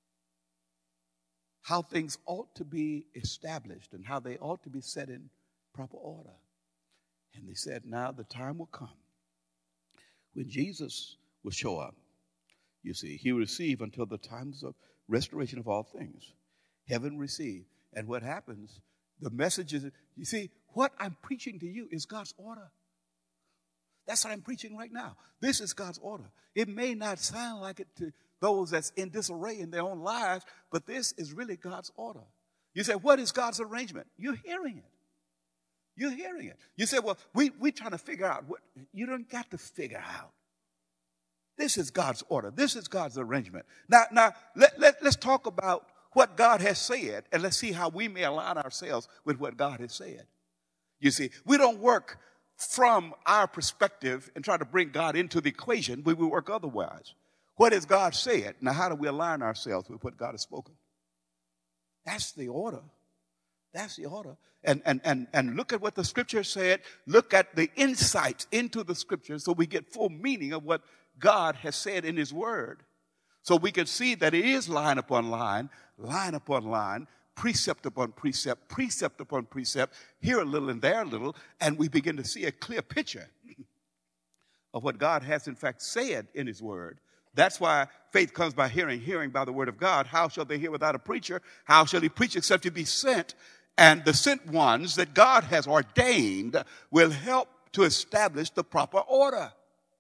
how things ought to be established and how they ought to be set in proper order. And they said, now the time will come when Jesus will show up. You see, he will receive until the times of restoration of all things. Heaven receive. And what happens, the message is, you see, what I'm preaching to you is God's order. That's what I'm preaching right now. This is God's order. It may not sound like it to those that's in disarray in their own lives, but this is really God's order. You say, what is God's arrangement? You're hearing it. You're hearing it. You say, well, we're trying to figure out what. You don't got to figure out. This is God's order. This is God's arrangement. Now let's talk about what God has said, and let's see how we may align ourselves with what God has said. You see, we don't work from our perspective and try to bring God into the equation. We will work otherwise. What has God said? Now, how do we align ourselves with what God has spoken? That's the order. That's the order. And look at what the scripture said. Look at the insights into the scripture so we get full meaning of what God has said in his word. So we can see that it is line upon line upon line, precept upon precept, precept upon precept, here a little and there a little, and we begin to see a clear picture of what God has in fact said in his word. That's why faith comes by hearing, hearing by the word of God. How shall they hear without a preacher? How shall he preach except he be sent? And the sent ones that God has ordained will help to establish the proper order.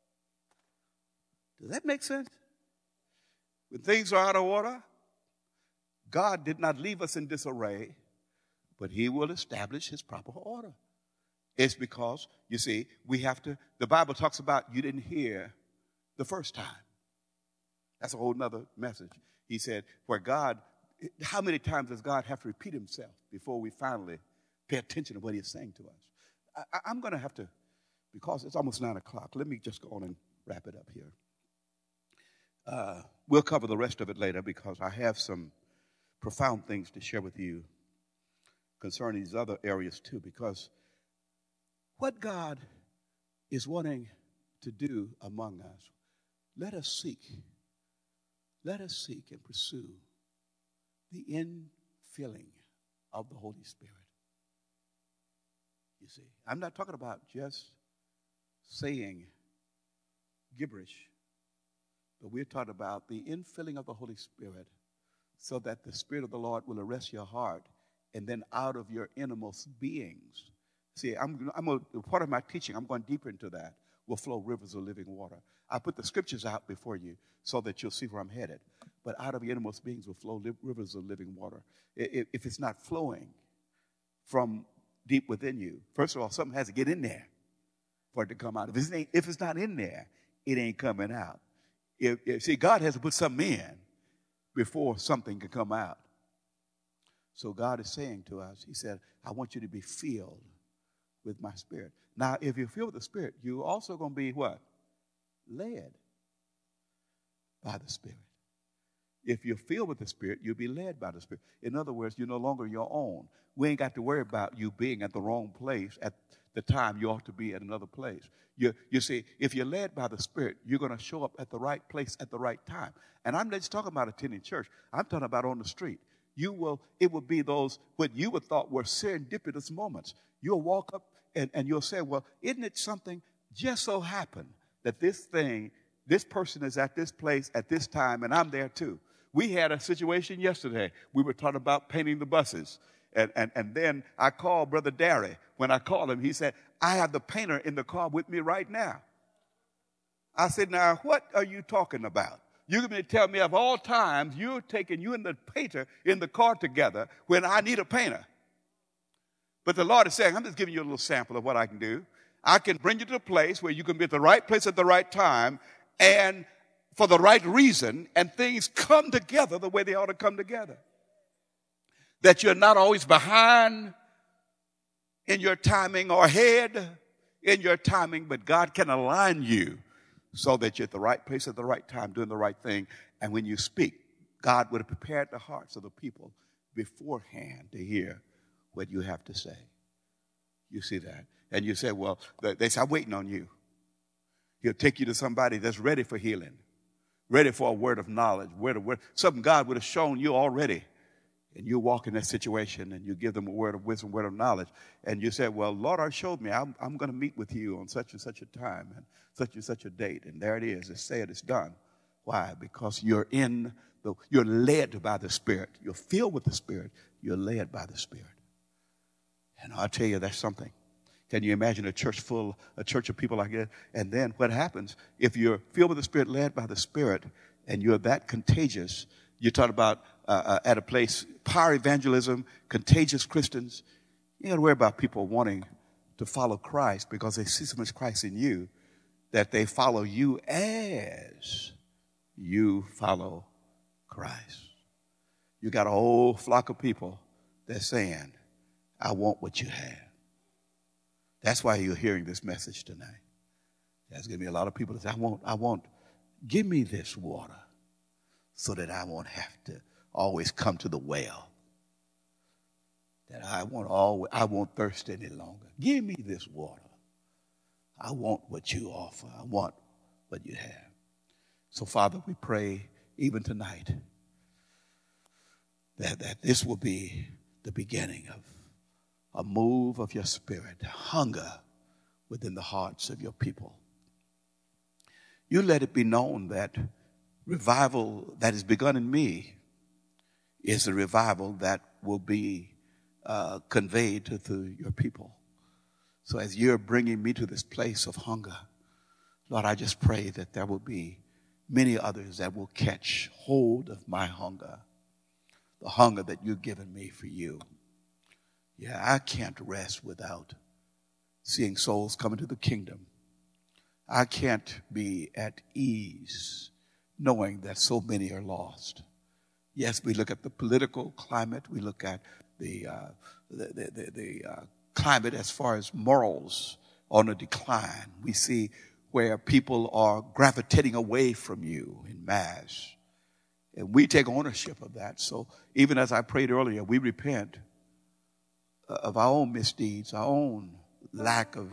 Does that make sense? When things are out of order, God did not leave us in disarray, but he will establish his proper order. It's because, you see, we have to, the Bible talks about you didn't hear the first time. That's a whole nother message. He said, where God, how many times does God have to repeat himself before we finally pay attention to what he is saying to us? I'm going to have to, because it's almost 9 o'clock, let me just go on and wrap it up here. We'll cover the rest of it later because I have some profound things to share with you concerning these other areas too, because what God is wanting to do among us, let us seek and pursue the infilling of the Holy Spirit. You see, I'm not talking about just saying gibberish, but we're talking about the infilling of the Holy Spirit so that the Spirit of the Lord will arrest your heart, and then out of your innermost beings. See, part of my teaching, I'm going deeper into that, will flow rivers of living water. I put the scriptures out before you so that you'll see where I'm headed. But out of your innermost beings will flow rivers of living water. If it's not flowing from deep within you, first of all, something has to get in there for it to come out. If it's not in there, it ain't coming out. See, God has to put something in before something can come out. So God is saying to us, he said, I want you to be filled with my Spirit. Now, if you're filled with the Spirit, you're also going to be what? Led by the Spirit. If you're filled with the Spirit, you'll be led by the Spirit. In other words, you're no longer your own. We ain't got to worry about you being at the wrong place at the time you ought to be at another place. You see, if you're led by the Spirit, you're going to show up at the right place at the right time. And I'm not just talking about attending church. I'm talking about on the street. It will be those what you would thought were serendipitous moments. You'll walk up and you'll say, well, isn't it something just so happened that this person is at this place at this time, and I'm there too. We had a situation yesterday. We were talking about painting the buses. And then I called Brother Derry. When I called him, he said, I have the painter in the car with me right now. I said, now, what are you talking about? You're going to tell me of all times you're taking you and the painter in the car together when I need a painter. But the Lord is saying, I'm just giving you a little sample of what I can do. I can bring you to a place where you can be at the right place at the right time and for the right reason, and things come together the way they ought to come together. that you're not always behind in your timing or ahead in your timing, but God can align you so that you're at the right place at the right time, doing the right thing. And when you speak, God would have prepared the hearts of the people beforehand to hear what you have to say. You see that? And you say, well, they say, I'm waiting on you. He'll take you to somebody that's ready for healing, ready for a word of knowledge, something God would have shown you already. And you walk in that situation and you give them a word of wisdom, word of knowledge. And you say, well, Lord, I showed me I'm going to meet with you on such and such a time and such a date. And there it is. It's said, it's done. Why? Because you're led by the Spirit. You're filled with the Spirit. You're led by the Spirit. And I'll tell you, that's something. Can you imagine a church of people like that? And then what happens if you're filled with the Spirit, led by the Spirit, and you're that contagious? You talk about at a place, power evangelism, contagious Christians. You don't worry about people wanting to follow Christ because they see so much Christ in you that they follow you as you follow Christ. You got a whole flock of people that's saying, I want what you have. That's why you're hearing this message tonight. There's going to be a lot of people that say, I want, give me this water so that I won't have to always come to the well. That I won't thirst any longer. Give me this water. I want what you offer. I want what you have. So, Father, we pray even tonight that this will be the beginning of a move of your Spirit, hunger within the hearts of your people. You let it be known that revival that has begun in me is a revival that will be conveyed to your people. So as you're bringing me to this place of hunger, Lord, I just pray that there will be many others that will catch hold of my hunger, the hunger that you've given me for you. Yeah, I can't rest without seeing souls come into the kingdom. I can't be at ease knowing that so many are lost. Yes, we look at the political climate. We look at the climate as far as morals on a decline. We see where people are gravitating away from you in mass. And we take ownership of that. So even as I prayed earlier, we repent of our own misdeeds, our own lack of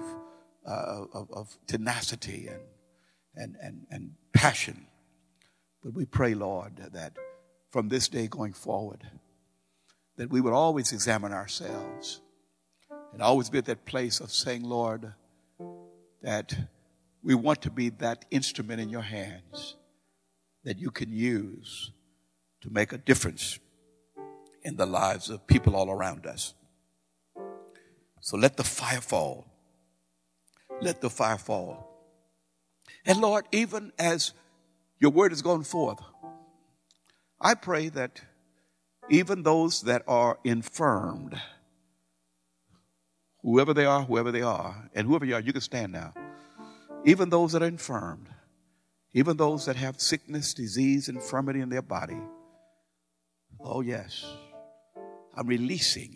tenacity and passion. But we pray, Lord, that from this day going forward, that we would always examine ourselves and always be at that place of saying, Lord, that we want to be that instrument in your hands that you can use to make a difference in the lives of people all around us. So let the fire fall. Let the fire fall. And Lord, even as your word is going forth, I pray that even those that are infirmed, whoever they are, and whoever you are, you can stand now. Even those that are infirmed, even those that have sickness, disease, infirmity in their body. Oh, yes. I'm releasing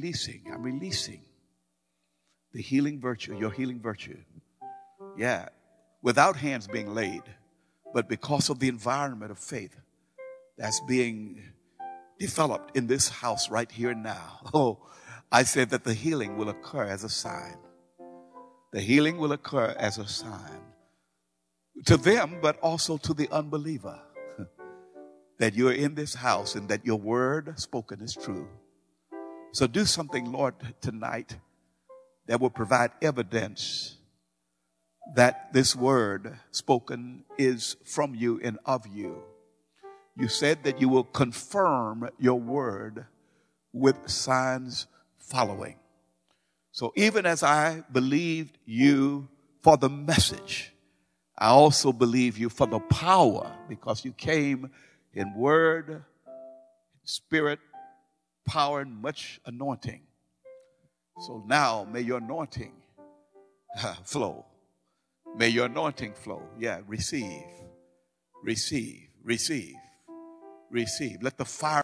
the healing virtue, your healing virtue. Yeah, without hands being laid, but because of the environment of faith that's being developed in this house right here and now. Oh, I said that the healing will occur as a sign. The healing will occur as a sign to them, but also to the unbeliever, that you're in this house and that your word spoken is true. So do something, Lord, tonight that will provide evidence that this word spoken is from you and of you. You said that you will confirm your word with signs following. So even as I believed you for the message, I also believe you for the power, because you came in word, spirit, power, and much anointing. So now may your anointing flow. May your anointing flow. Yeah, receive. Let the fire